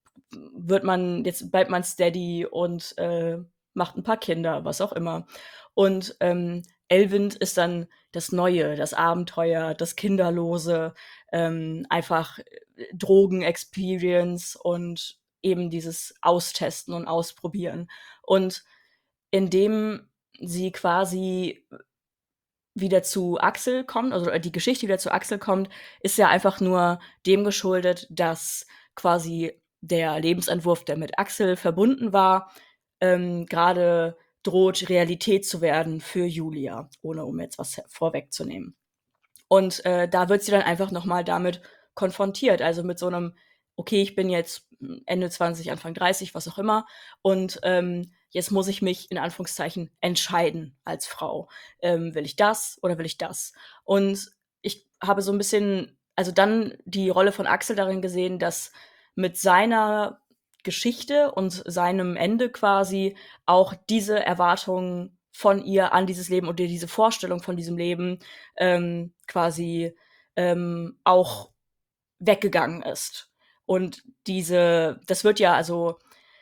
jetzt bleibt man steady und macht ein paar Kinder, was auch immer. Und Elvind ist dann das Neue, das Abenteuer, das Kinderlose, einfach Drogen-Experience und eben dieses Austesten und Ausprobieren. Und indem sie quasi wieder zu Axel kommt, also die Geschichte wieder zu Axel kommt, ist ja einfach nur dem geschuldet, dass quasi der Lebensentwurf, der mit Axel verbunden war, grade droht, Realität zu werden für Julia, ohne um jetzt was vorwegzunehmen. Und da wird sie dann einfach noch mal damit konfrontiert, also mit so einem: „Okay, ich bin jetzt Ende 20, Anfang 30, was auch immer, und jetzt muss ich mich in Anführungszeichen entscheiden als Frau. Will ich das oder will ich das?“ Und ich habe so ein bisschen, also dann die Rolle von Axel darin gesehen, dass mit seiner Geschichte und seinem Ende quasi auch diese Erwartungen von ihr an dieses Leben und diese Vorstellung von diesem Leben quasi auch weggegangen ist. Und das wird ja, also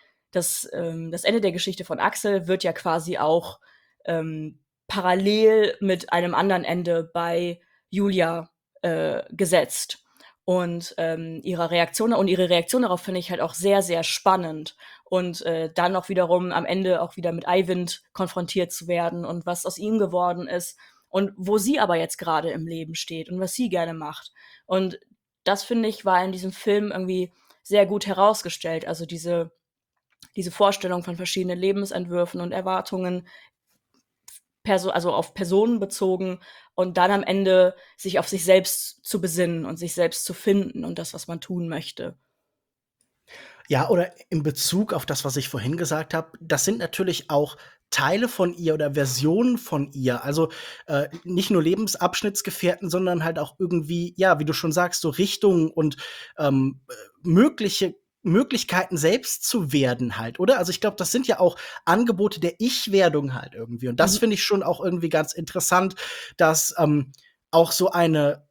das Ende der Geschichte von Axel wird ja quasi auch parallel mit einem anderen Ende bei Julia gesetzt. Und ihre Reaktion darauf finde ich halt auch sehr, sehr spannend. Und dann auch wiederum am Ende auch wieder mit Eivind konfrontiert zu werden und was aus ihm geworden ist und wo sie aber jetzt gerade im Leben steht und was sie gerne macht. Und das, finde ich, war in diesem Film irgendwie sehr gut herausgestellt. Also diese Vorstellung von verschiedenen Lebensentwürfen und Erwartungen, also auf Personen bezogen, und dann am Ende sich auf sich selbst zu besinnen und sich selbst zu finden und das, was man tun möchte. Ja, oder in Bezug auf das, was ich vorhin gesagt habe, das sind natürlich auch Teile von ihr oder Versionen von ihr. Also, nicht nur Lebensabschnittsgefährten, sondern halt auch irgendwie, ja, wie du schon sagst, so Richtungen und, mögliche Möglichkeiten, selbst zu werden halt, oder? Also, ich glaube, das sind ja auch Angebote der Ich-Werdung halt irgendwie. Und das Mhm. finde ich schon auch irgendwie ganz interessant, dass, auch so eine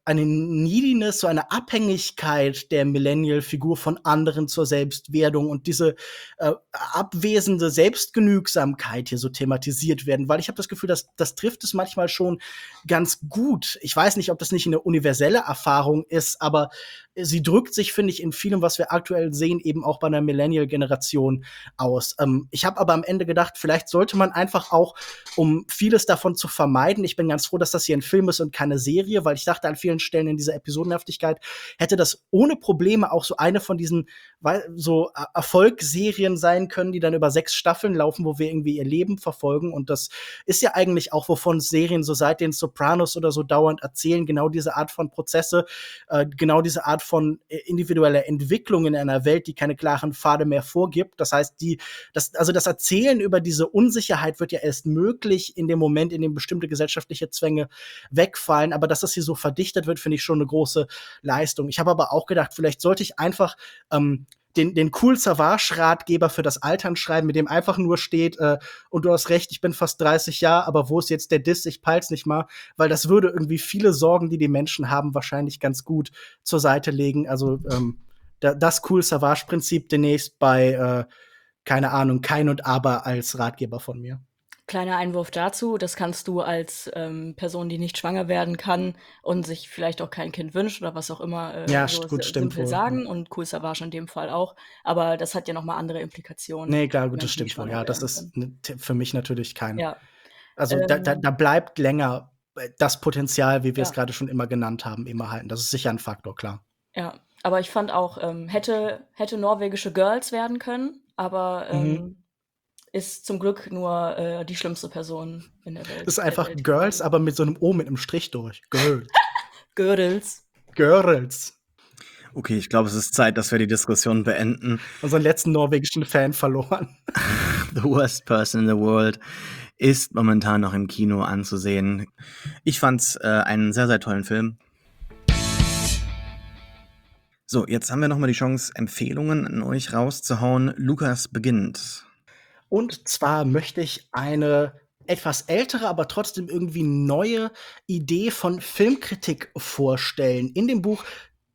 eine Neediness, so eine Abhängigkeit der Millennial-Figur von anderen zur Selbstwerdung und diese abwesende Selbstgenügsamkeit hier so thematisiert werden, weil ich habe das Gefühl, dass das trifft es manchmal schon ganz gut. Ich weiß nicht, ob das nicht eine universelle Erfahrung ist, aber sie drückt sich, finde ich, in vielem, was wir aktuell sehen, eben auch bei einer Millennial-Generation aus. Ich habe aber am Ende gedacht, vielleicht sollte man einfach auch, um vieles davon zu vermeiden, ich bin ganz froh, dass das hier ein Film ist und keine Serie, weil ich dachte an vielen Stellen in dieser Episodenhaftigkeit, hätte das ohne Probleme auch so eine von diesen so Erfolgsserien sein können, die dann über 6 Staffeln laufen, wo wir irgendwie ihr Leben verfolgen. Und das ist ja eigentlich auch, wovon Serien so seit den Sopranos oder so dauernd erzählen, genau diese Art von Prozesse, genau diese Art von individueller Entwicklung in einer Welt, die keine klaren Pfade mehr vorgibt. Das heißt, das Erzählen über diese Unsicherheit wird ja erst möglich in dem Moment, in dem bestimmte gesellschaftliche Zwänge wegfallen. Aber dass das hier so verdichtet wird, finde ich schon eine große Leistung. Ich habe aber auch gedacht, vielleicht sollte ich einfach den Cool Savage-Ratgeber für das Altern schreiben, mit dem einfach nur steht, und du hast recht, ich bin fast 30 Jahre, aber wo ist jetzt der Diss? Ich peil's nicht mal, weil das würde irgendwie viele Sorgen, die Menschen haben, wahrscheinlich ganz gut zur Seite legen. Also das Cool Savage-Prinzip demnächst bei, keine Ahnung, Kein und Aber als Ratgeber von mir. Kleiner Einwurf dazu, das kannst du als Person, die nicht schwanger werden kann und sich vielleicht auch kein Kind wünscht oder was auch immer, Ja, so gut, stimmt simpel wohl. sagen. Und Cool Savage in dem Fall auch. Aber das hat ja noch mal andere Implikationen. Nee, klar, für gut, das Menschen, die stimmt wohl. schwanger Ja, das werden können. ist für mich natürlich kein. Ja, Also da bleibt länger das Potenzial, wie wir es Ja. gerade schon immer genannt haben, immer halten. Das ist sicher ein Faktor, klar. ja. Aber ich fand auch, hätte norwegische Girls werden können, aber ist zum Glück nur die schlimmste Person in der Welt. Das ist der einfach Welt Girls, quasi. aber mit so einem O mit einem Strich durch. Girls. Girls. Girls. Okay, ich glaube, es ist Zeit, dass wir die Diskussion beenden. Unseren letzten norwegischen Fan verloren. The Worst Person in the World ist momentan noch im Kino anzusehen. Ich fand's einen sehr, sehr tollen Film. So, jetzt haben wir nochmal die Chance, Empfehlungen an euch rauszuhauen. Lukas beginnt. Und zwar möchte ich eine etwas ältere, aber trotzdem irgendwie neue Idee von Filmkritik vorstellen. In dem Buch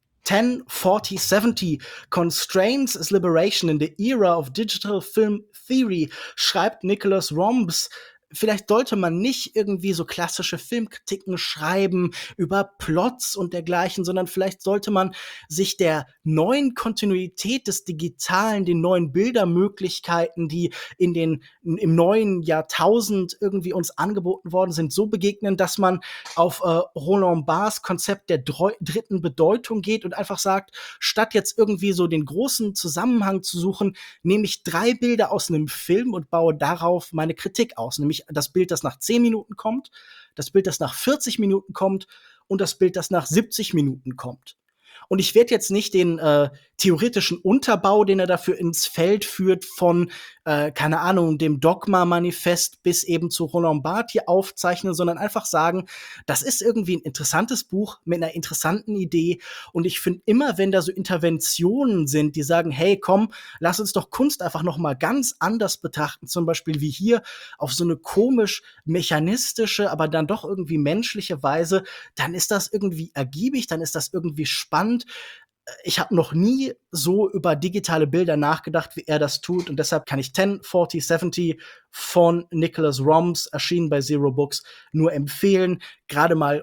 104070 Constraints is Liberation in the Era of Digital Film Theory schreibt Nicholas Rombs, vielleicht sollte man nicht irgendwie so klassische Filmkritiken schreiben über Plots und dergleichen, sondern vielleicht sollte man sich der neuen Kontinuität des Digitalen, den neuen Bildermöglichkeiten, die im neuen Jahrtausend irgendwie uns angeboten worden sind, so begegnen, dass man auf Roland Barths Konzept der dritten Bedeutung geht und einfach sagt, statt jetzt irgendwie so den großen Zusammenhang zu suchen, nehme ich 3 Bilder aus einem Film und baue darauf meine Kritik aus. Nämlich das Bild, das nach 10 Minuten kommt, das Bild, das nach 40 Minuten kommt und das Bild, das nach 70 Minuten kommt. Und ich werde jetzt nicht den theoretischen Unterbau, den er dafür ins Feld führt, von, keine Ahnung, dem Dogma-Manifest bis eben zu Roland Barthes hier aufzeichnen, sondern einfach sagen, das ist irgendwie ein interessantes Buch mit einer interessanten Idee. Und ich finde immer, wenn da so Interventionen sind, die sagen, hey, komm, lass uns doch Kunst einfach noch mal ganz anders betrachten, zum Beispiel wie hier auf so eine komisch mechanistische, aber dann doch irgendwie menschliche Weise, dann ist das irgendwie ergiebig, dann ist das irgendwie spannend. Ich habe noch nie so über digitale Bilder nachgedacht, wie er das tut. Und deshalb kann ich 104070 von Nicholas Rombs, erschienen bei Zero Books, nur empfehlen. Gerade mal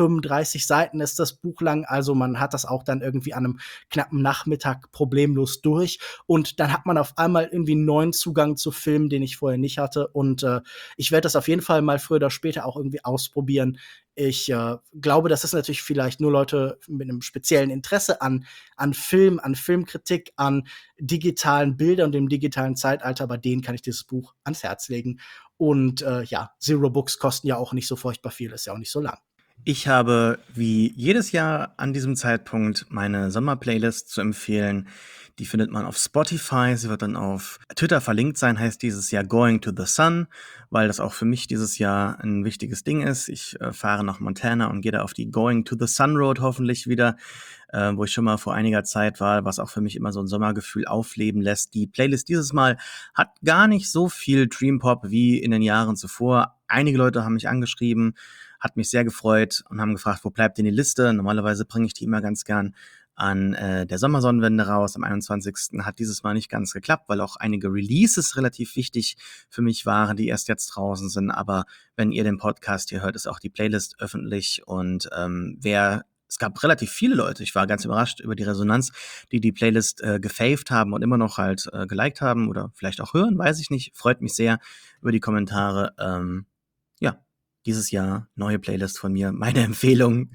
135 Seiten ist das Buch lang. Also man hat das auch dann irgendwie an einem knappen Nachmittag problemlos durch. Und dann hat man auf einmal irgendwie einen neuen Zugang zu Filmen, den ich vorher nicht hatte. Und ich werde das auf jeden Fall mal früher oder später auch irgendwie ausprobieren. Ich glaube, das ist natürlich vielleicht nur Leute mit einem speziellen Interesse an Film, an Filmkritik, an digitalen Bildern und dem digitalen Zeitalter. Bei denen kann ich dieses Buch ans Herz legen. Und Zero Books kosten ja auch nicht so furchtbar viel, ist ja auch nicht so lang. Ich habe wie jedes Jahr an diesem Zeitpunkt meine Sommerplaylist zu empfehlen. Die findet man auf Spotify. Sie wird dann auf Twitter verlinkt sein, heißt dieses Jahr Going to the Sun, weil das auch für mich dieses Jahr ein wichtiges Ding ist. Ich fahre nach Montana und gehe da auf die Going to the Sun Road hoffentlich wieder, wo ich schon mal vor einiger Zeit war, was auch für mich immer so ein Sommergefühl aufleben lässt. Die Playlist dieses Mal hat gar nicht so viel Dream Pop wie in den Jahren zuvor. Einige Leute haben mich angeschrieben, Hat mich sehr gefreut und haben gefragt, wo bleibt denn die Liste? Normalerweise bringe ich die immer ganz gern an der Sommersonnenwende raus. Am 21. hat dieses Mal nicht ganz geklappt, weil auch einige Releases relativ wichtig für mich waren, die erst jetzt draußen sind. Aber wenn ihr den Podcast hier hört, ist auch die Playlist öffentlich. Und es gab relativ viele Leute, ich war ganz überrascht über die Resonanz, die Playlist gefaved haben und immer noch halt geliked haben oder vielleicht auch hören, weiß ich nicht. Freut mich sehr über die Kommentare. Ja, dieses Jahr neue Playlist von mir, meine Empfehlung.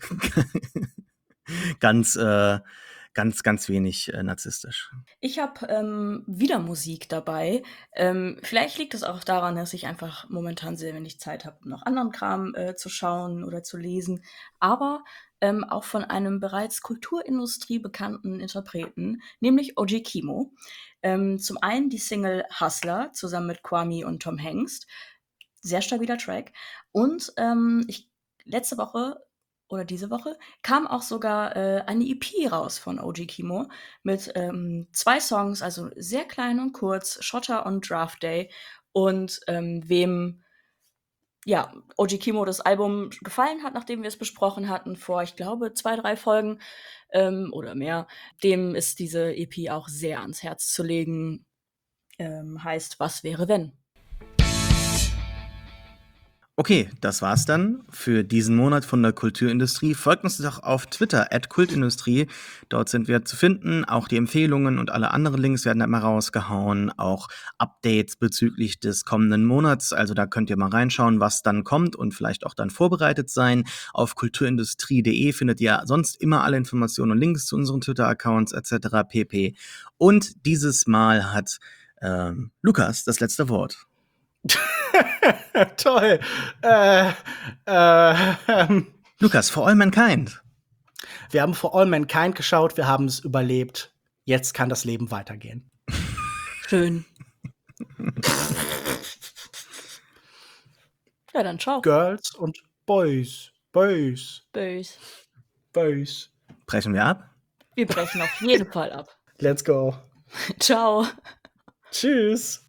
ganz wenig narzisstisch. Ich habe wieder Musik dabei. Vielleicht liegt es auch daran, dass ich einfach momentan sehr wenig Zeit habe, um noch anderen Kram zu schauen oder zu lesen. Aber auch von einem bereits Kulturindustrie bekannten Interpreten, nämlich OG Kimo. Zum einen die Single Hustler zusammen mit Kwame und Tom Hanks. Sehr stabiler Track. Und letzte Woche oder diese Woche kam auch sogar eine EP raus von OG Kimo mit 2 Songs, also sehr klein und kurz, Schotter und Draft Day. Und wem OG Kimo das Album gefallen hat, nachdem wir es besprochen hatten, vor, ich glaube, 2, 3 Folgen oder mehr, dem ist diese EP auch sehr ans Herz zu legen. Heißt Was wäre wenn? Okay, das war's dann für diesen Monat von der Kulturindustrie. Folgt uns doch auf Twitter @Kultindustrie. Dort sind wir zu finden. Auch die Empfehlungen und alle anderen Links werden da immer rausgehauen. Auch Updates bezüglich des kommenden Monats. Also da könnt ihr mal reinschauen, was dann kommt und vielleicht auch dann vorbereitet sein. Auf kulturindustrie.de findet ihr sonst immer alle Informationen und Links zu unseren Twitter-Accounts etc. pp. Und dieses Mal hat Lukas das letzte Wort. Toll. Lukas, For All Mankind. Wir haben For All Mankind geschaut, wir haben es überlebt. Jetzt kann das Leben weitergehen. Schön. Ja, dann ciao. Girls und Boys. Boys. Bös. Boys. Brechen wir ab? Wir brechen auf jeden Fall ab. Let's go. Ciao. Tschüss.